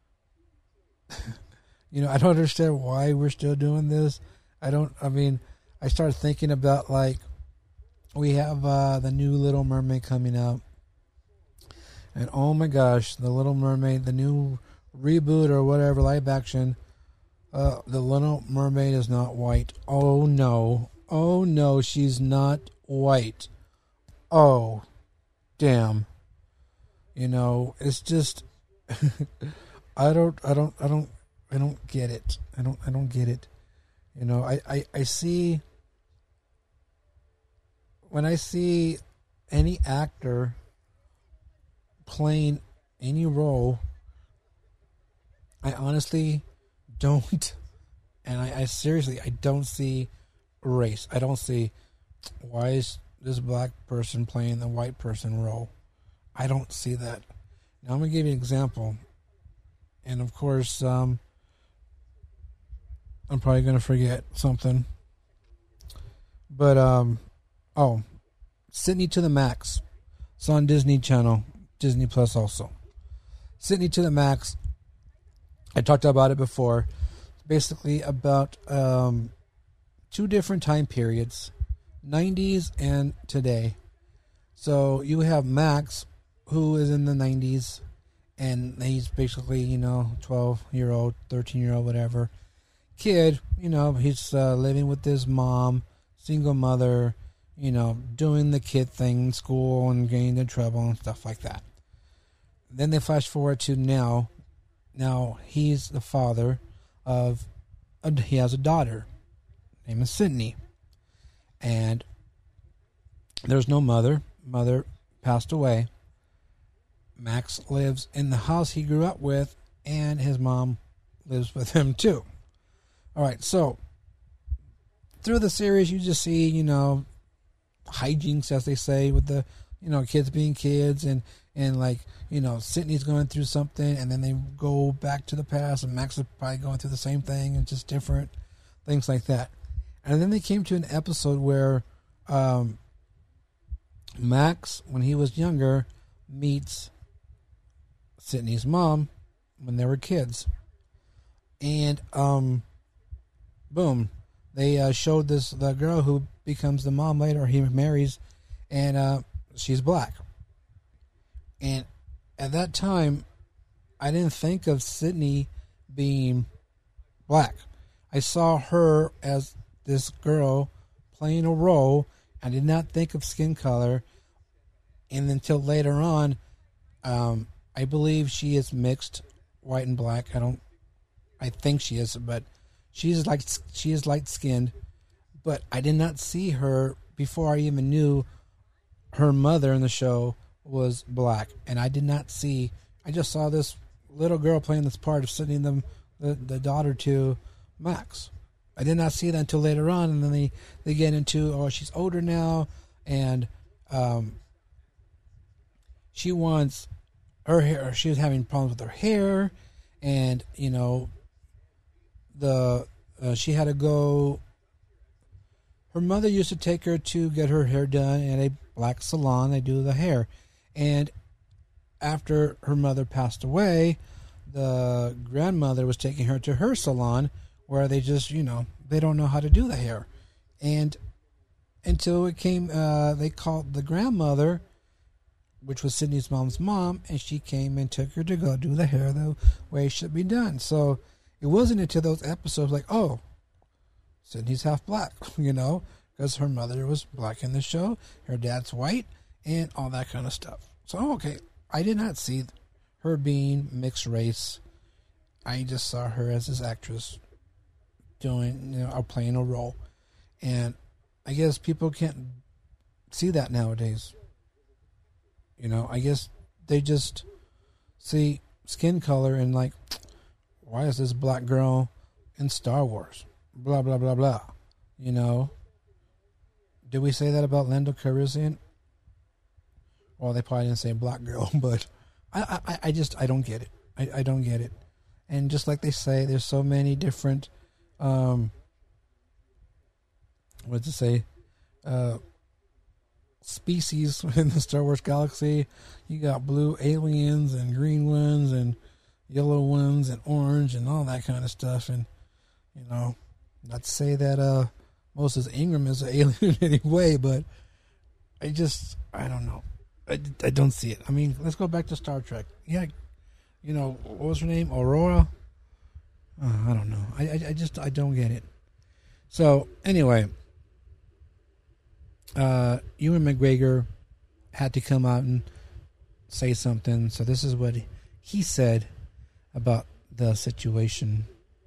I don't understand why we're still doing this. I started thinking about, like, we have the new Little Mermaid coming out. And oh my gosh, the Little Mermaid, the new reboot or whatever, live action, the Little Mermaid is not white. Oh no, she's not white. Oh, damn. It's just, I don't get it. I don't get it. I see, when I see any actor playing any role, I honestly don't, and I seriously, I don't see race. I don't see, why is this black person playing the white person role? I don't see that. Now I'm going to give you an example. And of course, I'm probably going to forget something. But, Sydney to the Max. It's on Disney Channel, Disney Plus also. Sydney to the Max. I talked about it before. It's basically about two different time periods, 90s and today. So you have Max, who is in the 90s, and he's basically, 12-year-old, 13-year-old, whatever kid. He's living with his mom, single mother, doing the kid thing in school and getting into trouble and stuff like that. Then they flash forward to now. Now he's the father of, he has a daughter. Her name is Sydney. And there's no mother. Mother passed away. Max lives in the house he grew up with, and his mom lives with him too. All right, so through the series, you just see, hijinks, as they say, with the, kids being kids, and like, Sydney's going through something, and then they go back to the past, and Max is probably going through the same thing, and just different things like that. And then they came to an episode where Max, when he was younger, meets Sydney's mom when they were kids. And boom, they showed the girl who becomes the mom later. He marries, and she's black. And at that time, I didn't think of Sydney being black. I saw her as this girl playing a role. I did not think of skin color. And until later on, I believe she is mixed white and black. I think she is, but she is light skinned. But I did not see her before I even knew her mother in the show was black. And I just saw this little girl playing this part of sending the daughter to Max. I did not see that until later on, and then they get into, she's older now, and she wants her hair. She was having problems with her hair, and she had to go. Her mother used to take her to get her hair done at a black salon. They do the hair, and after her mother passed away, the grandmother was taking her to her salon, where they just, they don't know how to do the hair. And until it came, they called the grandmother, which was Sydney's mom's mom, and she came and took her to go do the hair the way it should be done. So it wasn't until those episodes like, oh, Sydney's half black, because her mother was black in the show, her dad's white, and all that kind of stuff. So, okay, I did not see her being mixed race. I just saw her as this actress doing, playing a role. And I guess people can't see that nowadays. I guess they just see skin color and like, why is this black girl in Star Wars? Blah, blah, blah, blah. Did we say that about Lando Calrissian? Well, they probably didn't say black girl, but I don't get it. I don't get it. And just like they say, there's so many different, species in the Star Wars galaxy. You got blue aliens and green ones and yellow ones and orange and all that kind of stuff. And, not to say that Moses Ingram is an alien in any way, but I don't know. I don't see it. I mean, let's go back to Star Trek. Yeah, what was her name? Aurora? I don't know. I don't get it. So, anyway, Ewan McGregor had to come out and say something. So this is what he said about the situation.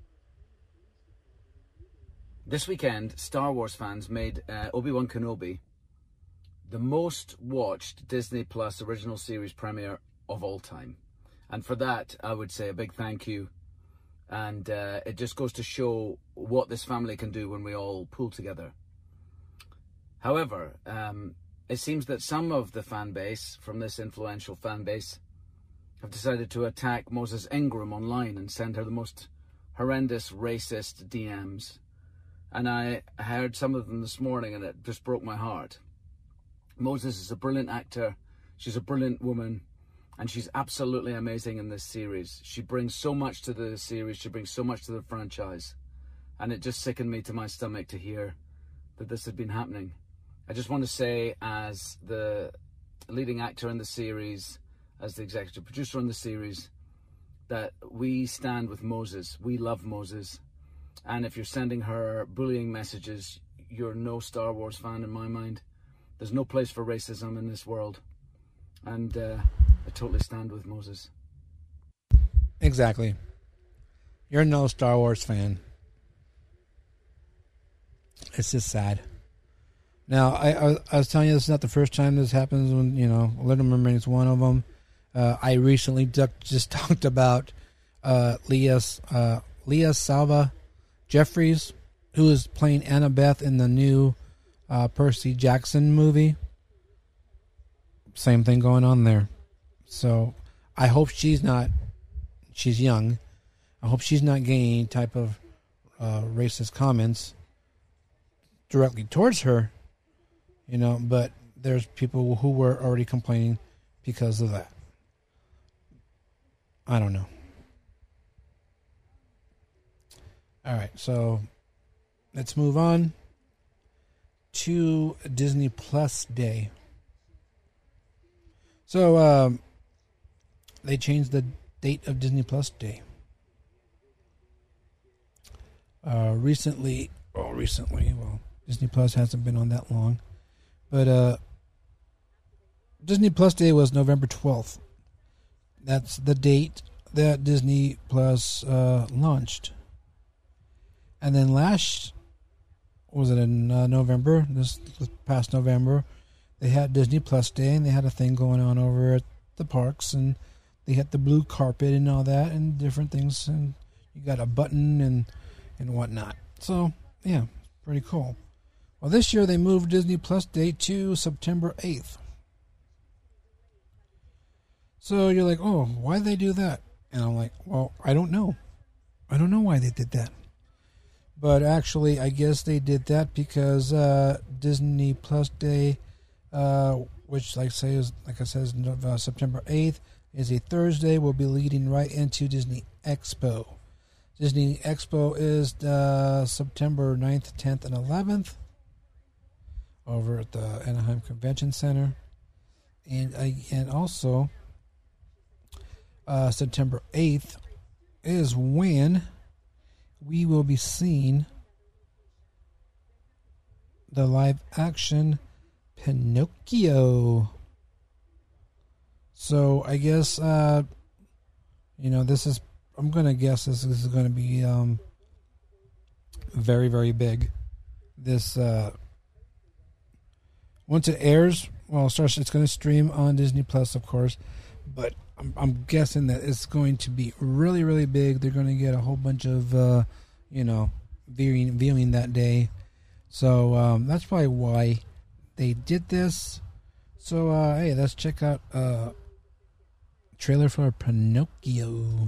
This weekend, Star Wars fans made Obi-Wan Kenobi the most watched Disney Plus original series premiere of all time. And for that, I would say a big thank you. And it just goes to show what this family can do when we all pull together. However, it seems that some of the fan base, from this influential fan base, have decided to attack Moses Ingram online and send her the most horrendous racist DMs. And I heard some of them this morning and it just broke my heart. Moses is a brilliant actor. She's a brilliant woman. And she's absolutely amazing in this series. She brings so much to the series. She brings so much to the franchise. And it just sickened me to my stomach to hear that this had been happening. I just want to say, as the leading actor in the series, as the executive producer on the series, that we stand with Moses. We love Moses. And if you're sending her bullying messages, you're no Star Wars fan in my mind. There's no place for racism in this world. And I totally stand with Moses. Exactly. You're no Star Wars fan. It's just sad. Now, I was telling you this is not the first time this happens. When Little Mermaid is one of them. I recently just talked about Leah Salva Jeffries, who is playing Annabeth in the new Percy Jackson movie. Same thing going on there. So I hope she's young. I hope she's not getting any type of racist comments directly towards her, but there's people who were already complaining because of that. I don't know. All right, so let's move on to Disney Plus Day. So they changed the date of Disney Plus Day. Recently, Disney Plus hasn't been on that long, but Disney Plus Day was November 12th. That's the date that Disney Plus launched. And then in November, this past November, they had Disney Plus Day, and they had a thing going on over at the parks, and they had the blue carpet and all that, and different things, and you got a button and whatnot. So, yeah, pretty cool. Well, this year they moved Disney Plus Day to September 8th. So you're like, oh, why did they do that? And I'm like, well, I don't know. I don't know why they did that. But actually, I guess they did that because Disney Plus Day, which, like I said, is September 8th, is a Thursday, will be leading right into Disney Expo. Disney Expo is September 9th, 10th, and 11th over at the Anaheim Convention Center. And also, September 8th is when we will be seeing the live-action Pinocchio. So I guess, this is, I'm going to guess this is going to be very, very big. This, once it airs, well, it's going to stream on Disney Plus, of course, but I'm guessing that it's going to be really, really big. They're going to get a whole bunch of, viewing that day. So that's probably why they did this. So, hey, let's check out trailer for Pinocchio.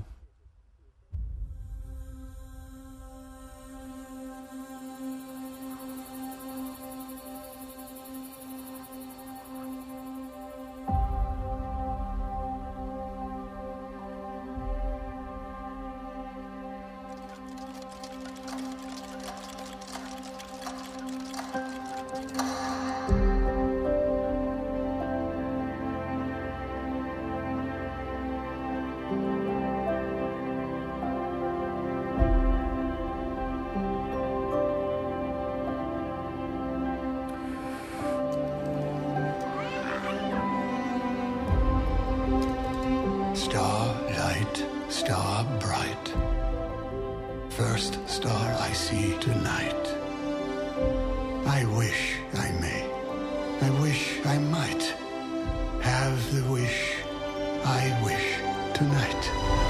Starlight, star bright, first star I see tonight. I wish I may, I wish I might have the wish I wish tonight.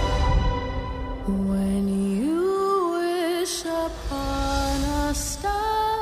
When you wish upon a star,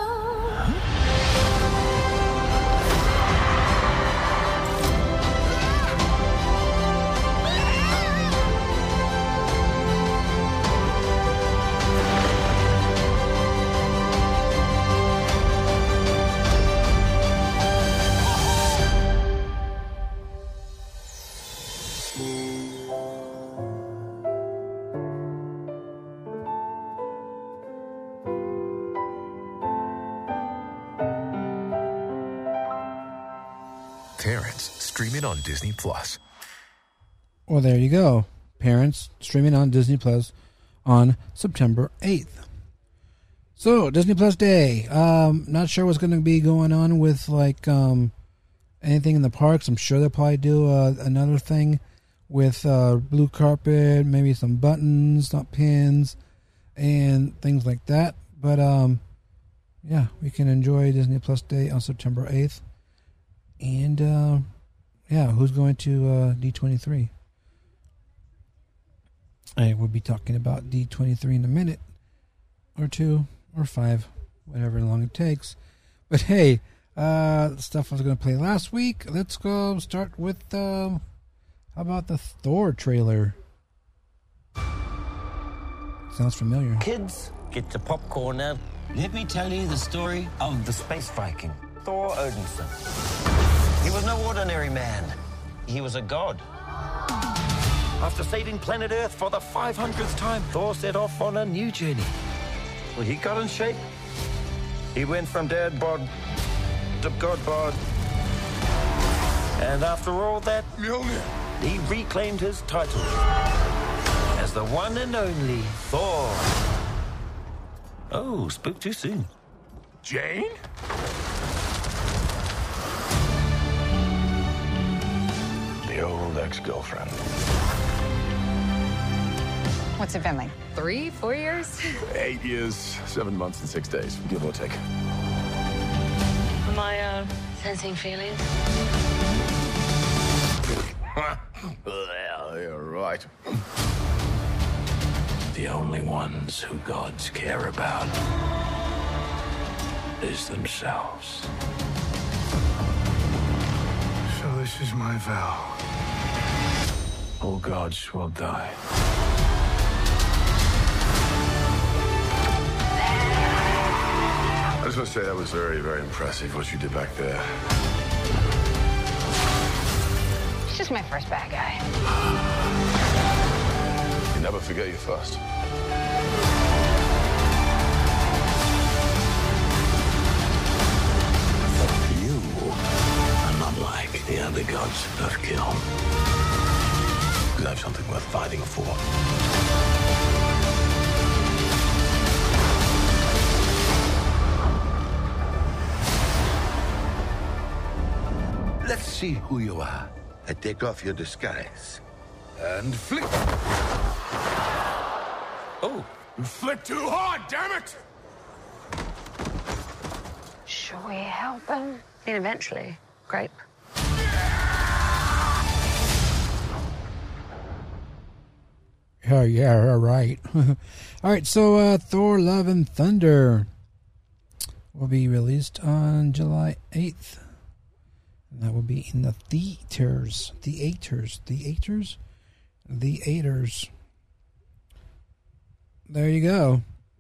Parents, streaming on Disney Plus. Well, there you go. Parents, streaming on Disney Plus on September 8th. So, Disney Plus Day. Not sure what's going to be going on with, anything in the parks. I'm sure they'll probably do another thing with blue carpet, maybe some buttons, not pins, and things like that. But, yeah, we can enjoy Disney Plus Day on September 8th. And, who's going to D23? I will be talking about D23 in a minute or two or 5, whatever long it takes. But hey, stuff I was going to play last week. Let's go start with, how about the Thor trailer? Sounds familiar. Kids, get your popcorn now. Let me tell you the story of the space Viking, Thor Odinson. He was no ordinary man. He was a god. After saving planet Earth for the 500th time, Thor set off on a new journey. Well, he got in shape. He went from dad bod to god bod. And after all that, he reclaimed his title as the one and only Thor. Oh, spoke too soon. Jane? The old ex-girlfriend. What's it been, like 3, 4 years? 8 years, 7 months and 6 days, give or take. Am I, sensing feelings? Well, you're right. The only ones who gods care about is themselves. So this is my vow. All gods will die. I just want to say that was very, very impressive what you did back there. He's just my first bad guy. You never forget your first. You are not like the other gods of kill. Because I have something worth fighting for. Let's see who you are. I take off your disguise. And flick. Oh, you flicked too hard, damn it! Should we help him? And eventually, grape. Yeah, right. All right, so Thor Love and Thunder will be released on July 8th. And that will be in the theaters. Theaters. There you go.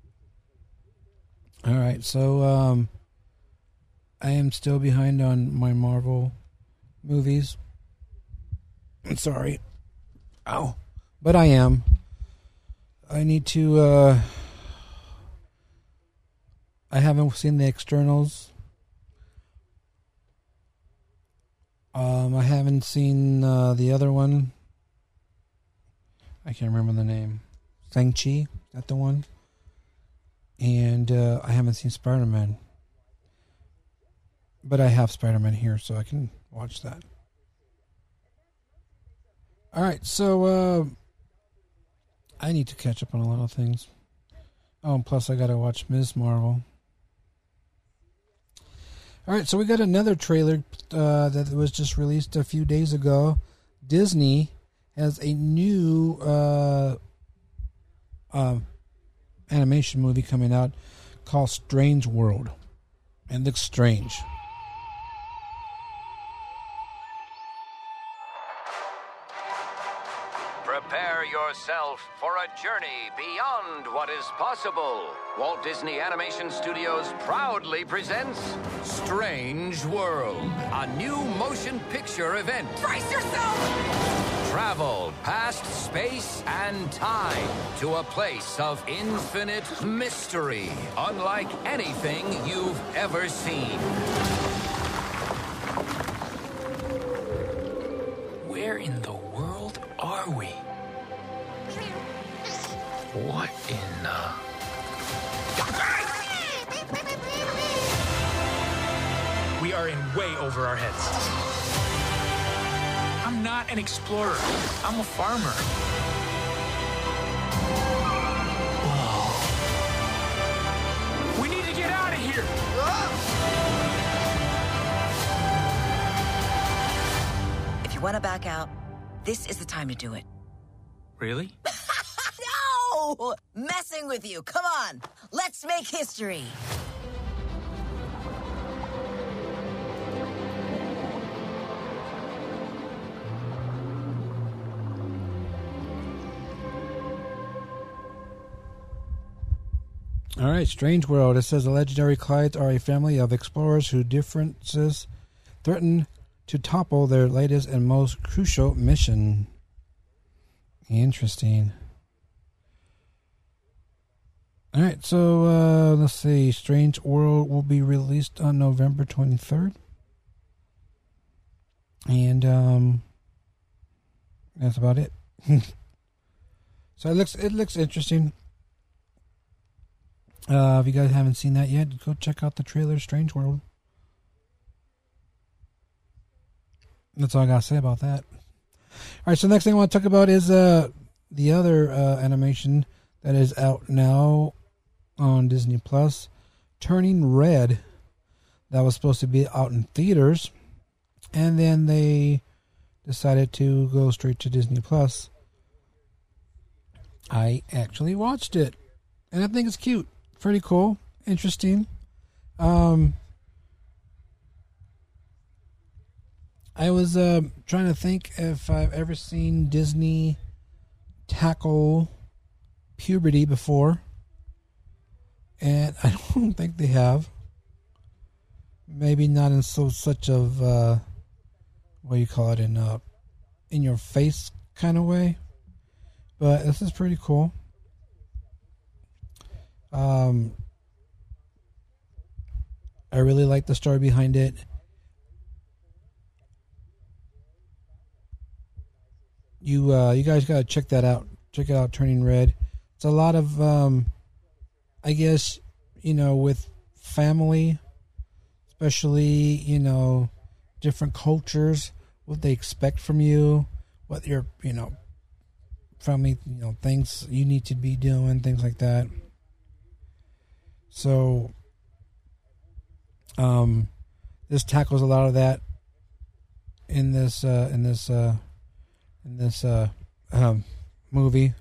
All right, so I am still behind on my Marvel movies. I'm sorry. Ow. But I am. I need to, I haven't seen the Externals. I haven't seen the other one. I can't remember the name. Shang-Chi, is that the one? And I haven't seen Spider-Man. But I have Spider-Man here, so I can watch that. Alright, so I need to catch up on a lot of things. Oh, and plus I gotta watch Ms. Marvel. Alright, so we got another trailer that was just released a few days ago. Disney has a new animation movie coming out called Strange World. And looks strange. Prepare yourself for a journey beyond what is possible. Walt Disney Animation Studios proudly presents Strange World, a new motion picture event. Brace yourself! Travel past space and time to a place of infinite mystery, unlike anything you've ever seen. Where in the world are we? What in the... We are in way over our heads. I'm not an explorer. I'm a farmer. Whoa. We need to get out of here. If you want to back out, this is the time to do it. Really? No! Messing with you. Come on. Let's make history. All right, Strange World. It says the legendary Clydes are a family of explorers whose differences threaten to topple their latest and most crucial mission. Interesting. All right, so let's see. Strange World will be released on November 23rd. And that's about it. So it looks interesting. If you guys haven't seen that yet, go check out the trailer, Strange World. That's all I gotta say about that. All right, so next thing I want to talk about is the other animation that is out now on Disney Plus, Turning Red. That was supposed to be out in theaters, and then they decided to go straight to Disney Plus. I actually watched it, and I think it's cute, pretty cool, interesting. I was trying to think if I've ever seen Disney tackle puberty before, and I don't think they have. Maybe not in such of what do you call it, in your face kind of way, but this is pretty cool. I really like the story behind it. You guys gotta check that out. Check it out, Turning Red. It's a lot of, I guess, with family, especially, different cultures, what they expect from you, what your, family, things you need to be doing, things like that. So, this tackles a lot of that in this movie.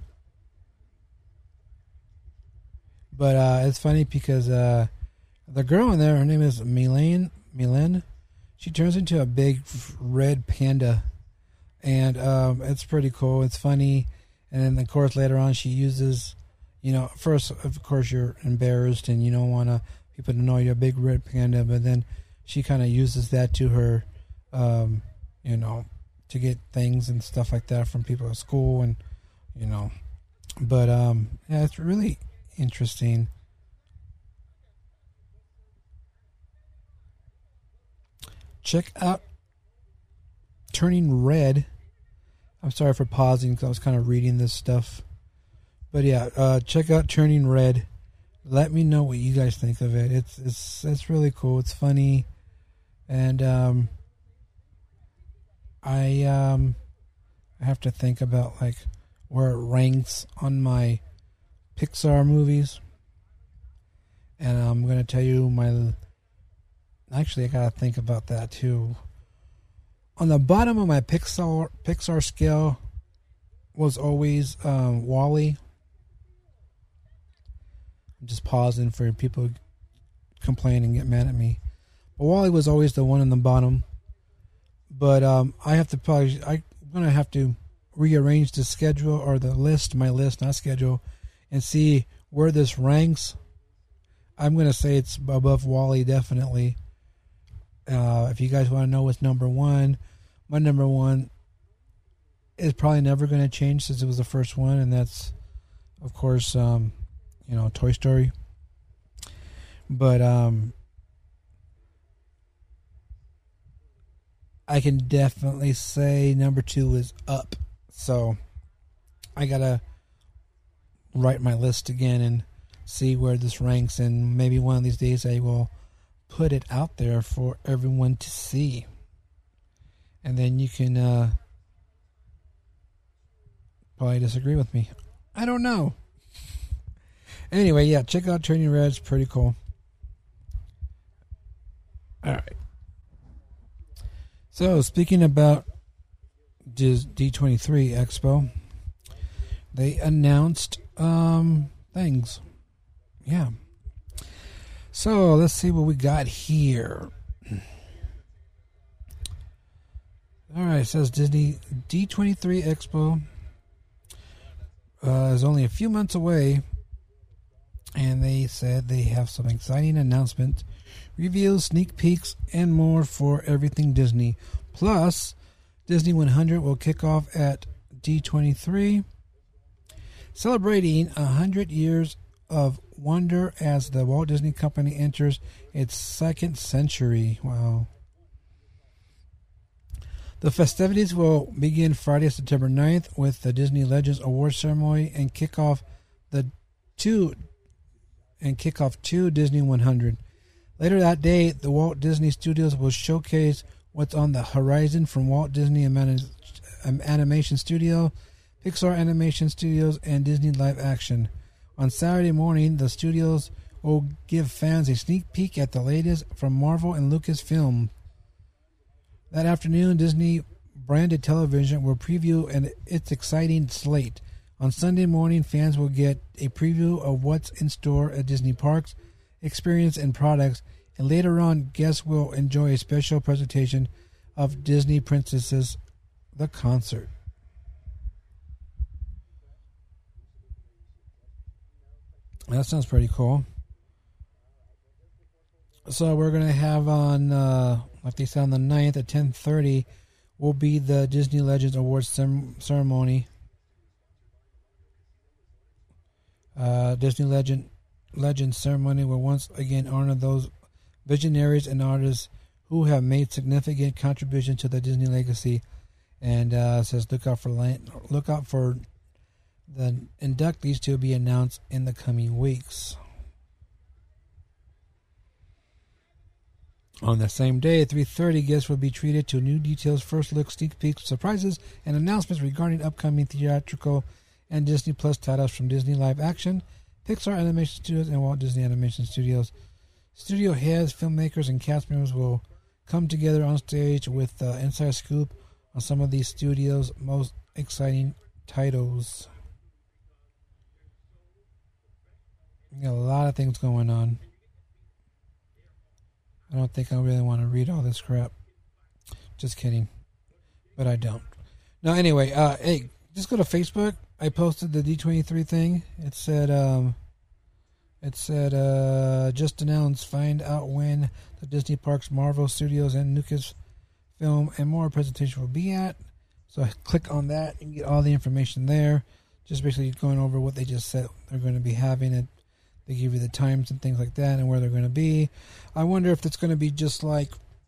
But it's funny because the girl in there, her name is Mylène. She turns into a big red panda, and it's pretty cool. It's funny, and then of course later on she uses, first of course you're embarrassed and you don't want people to know you're a big red panda, but then she kind of uses that to her, to get things and stuff like that from people at school, and but yeah, it's really interesting. Check out Turning Red. I'm sorry for pausing because I was kind of reading this stuff, but yeah, check out Turning Red. Let me know what you guys think of it. It's really cool. It's funny, and I have to think about like where it ranks on my Pixar movies, and I'm gonna tell you actually I gotta think about that too. On the bottom of my Pixar scale was always WALL-E. I'm just pausing for people to complain and get mad at me, but WALL-E was always the one in the bottom. But I'm gonna have to rearrange the schedule or my list, not schedule, and see where this ranks. I'm gonna say it's above WALL-E, definitely. If you guys want to know what's number one, my number one is probably never gonna change since it was the first one, and that's, of course, Toy Story. But I can definitely say number 2 is Up. So I gotta write my list again and see where this ranks, and maybe one of these days I will put it out there for everyone to see, and then you can probably disagree with me. I don't know. Anyway, yeah, check out Turning Red. It's pretty cool. All right. So, speaking about D23 Expo, they announced things. Yeah. So, let's see what we got here. All right, it says Disney D23 Expo is only a few months away, and they said they have some exciting announcements, reveals, sneak peeks, and more for everything Disney. Plus, Disney 100 will kick off at D23. celebrating 100 years of wonder as the Walt Disney Company enters its second century. Wow. The festivities will begin Friday, September 9th with the Disney Legends Awards ceremony and kick off two Disney 100. Later that day, the Walt Disney Studios will showcase what's on the horizon from Walt Disney Animation Studio, Pixar Animation Studios, and Disney Live Action. On Saturday morning, the studios will give fans a sneak peek at the latest from Marvel and Lucasfilm. That afternoon, Disney branded television will preview its exciting slate. On Sunday morning, fans will get a preview of what's in store at Disney parks, experience, and products, and later on, guests will enjoy a special presentation of Disney Princesses, the concert. That sounds pretty cool. So we're going to have on, like they said, on the 9th at 10:30 will be the Disney Legends Awards ceremony. Disney Legends ceremony will once again honor those visionaries and artists who have made significant contributions to the Disney legacy. And says look out for the inductees to be announced in the coming weeks. On the same day, at 3:30, guests will be treated to new details, first looks, sneak peeks, surprises, and announcements regarding upcoming theatrical and Disney Plus titles from Disney Live Action, Pixar Animation Studios, and Walt Disney Animation Studios. Studio heads, filmmakers, and cast members will come together on stage with inside scoop on some of these studios' most exciting titles. We got a lot of things going on. I don't think I really want to read all this crap. Just kidding. But I don't. No, anyway, hey, just go to Facebook. I posted the D23 thing. It said, just announced, find out when the Disney Parks, Marvel Studios, and Lucasfilm and more presentation will be at. So I click on that and get all the information there. Just basically going over what they just said they're going to be having it. They give you the times and things like that and where they're going to be. I wonder if it's going to be just like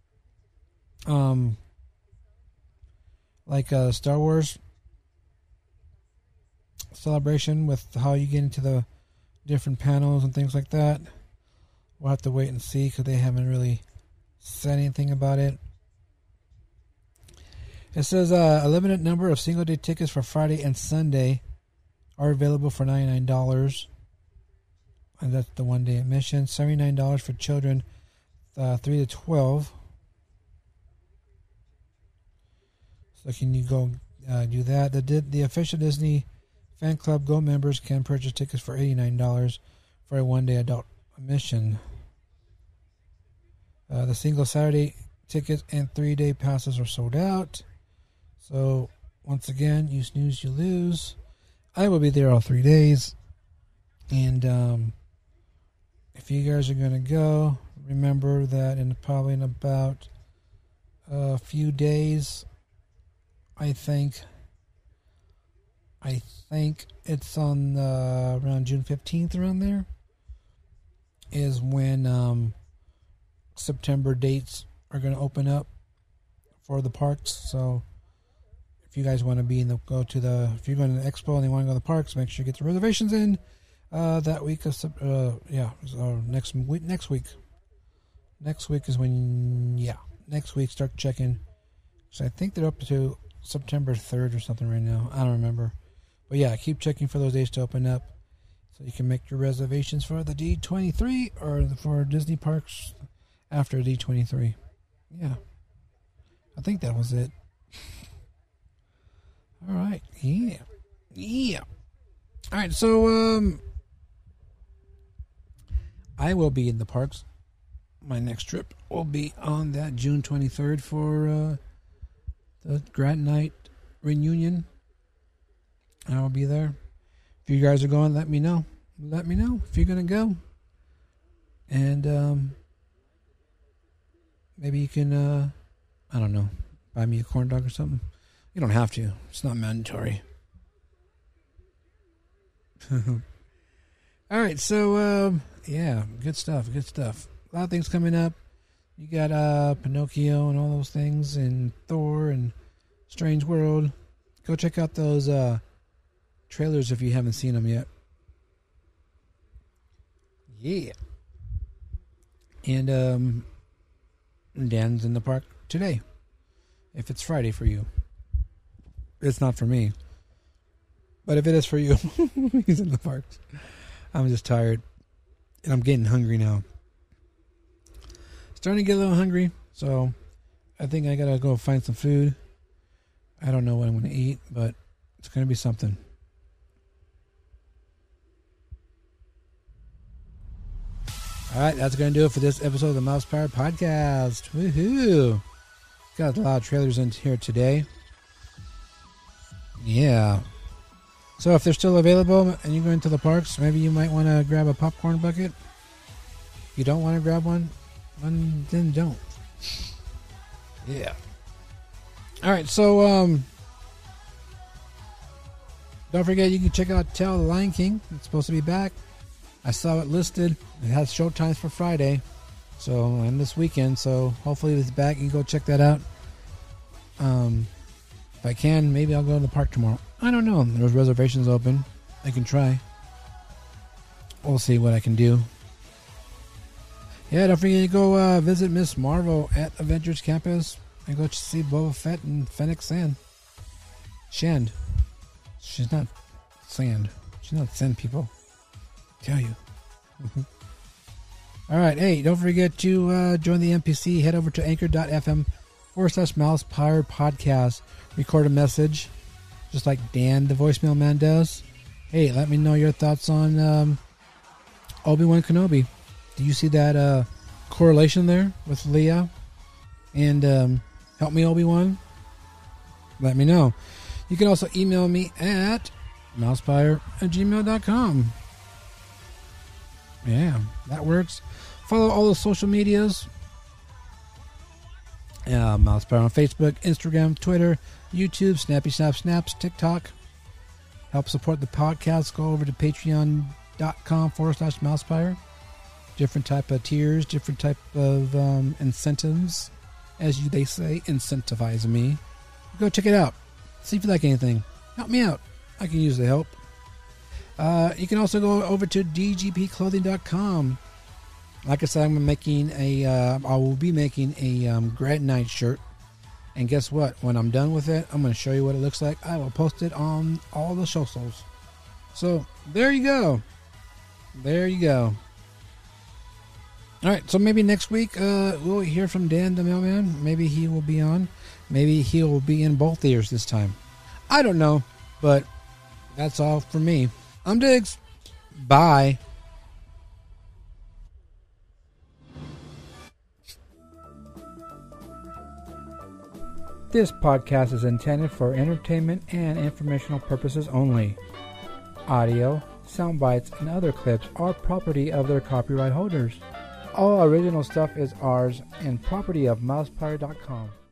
Star Wars Celebration with how you get into the different panels and things like that. We'll have to wait and see because they haven't really said anything about it. It says a limited number of single-day tickets for Friday and Sunday are available for $99. And that's the one-day admission. $79 for children 3 to 12. So can you go do that? The official Disney Fan Club Go members can purchase tickets for $89 for a one-day adult admission. The single Saturday tickets and 3-day passes are sold out. So, once again, you snooze, you lose. I will be there all 3 days. And if you guys are going to go, remember that probably in about a few days, I think it's on around June 15th, around there, is when September dates are going to open up for the parks. So if you guys want to be if you're going to the expo and you want to go to the parks, make sure you get the reservations in that week of next week. Next week is when next week start checking. So I think they're up to September 3rd or something right now. I don't remember. But yeah, keep checking for those days to open up so you can make your reservations for the D23 or for Disney parks after D23. Yeah. I think that was it. All right. Yeah. All right, so I will be in the parks. My next trip will be on that June 23rd for the Grad Night reunion. I will be there. If you guys are going, let me know. Let me know if you're going to go. And maybe you can, I don't know, buy me a corn dog or something. You don't have to. It's not mandatory. All right, so yeah, good stuff. A lot of things coming up. You got Pinocchio and all those things, and Thor and Strange World. Go check out those trailers if you haven't seen them yet. Yeah. And Dan's in the park today. If it's Friday for you. It's not for me. But if it is for you, he's in the parks. I'm just tired. And I'm getting hungry now. Starting to get a little hungry. So I think I gotta go find some food. I don't know what I'm going to eat, but it's going to be something. All right, that's going to do it for this episode of the Mouse Power Podcast. Woohoo! Got a lot of trailers in here today. Yeah. So if they're still available and you're going to the parks, maybe you might want to grab a popcorn bucket. If you don't want to grab one, then don't. Yeah. All right, so don't forget you can check out Tell the Lion King. It's supposed to be back. I saw it listed. It has show times for Friday, and this weekend. So hopefully it's back. You can go check that out. If I can, maybe I'll go to the park tomorrow. I don't know. There's reservations open. I can try. We'll see what I can do. Yeah, don't forget to go visit Miss Marvel at Avengers Campus. And go see Boba Fett and Fennec Shand. She's not Sand. She's not Sand, people. Tell you. All right. Hey, don't forget to join the NPC. Head over to anchor.fm/Mousepire Podcast. Record a message, just like Dan, the voicemail man, does. Hey, let me know your thoughts on Obi-Wan Kenobi. Do you see that correlation there with Leia? And help me, Obi-Wan. Let me know. You can also email me at mousepire@gmail.com. Yeah, that works. Follow all the social medias. Mousepire on Facebook, Instagram, Twitter, YouTube, Snappy Snap Snaps, TikTok. Help support the podcast. Go over to patreon.com/mousepire. Different type of tiers, different type of incentives. As they say, incentivize me. Go check it out. See if you like anything. Help me out. I can use the help. You can also go over to dgpclothing.com. Like I said, I will be making a Grad Night shirt. And guess what? When I'm done with it, I'm going to show you what it looks like. I will post it on all the socials. So there you go. There you go. All right, so maybe next week we'll hear from Dan the Mailman. Maybe he will be on. Maybe he will be in both ears this time. I don't know, but that's all for me. I'm Diggs. Bye. This podcast is intended for entertainment and informational purposes only. Audio, sound bites, and other clips are property of their copyright holders. All original stuff is ours and property of mousepire.com.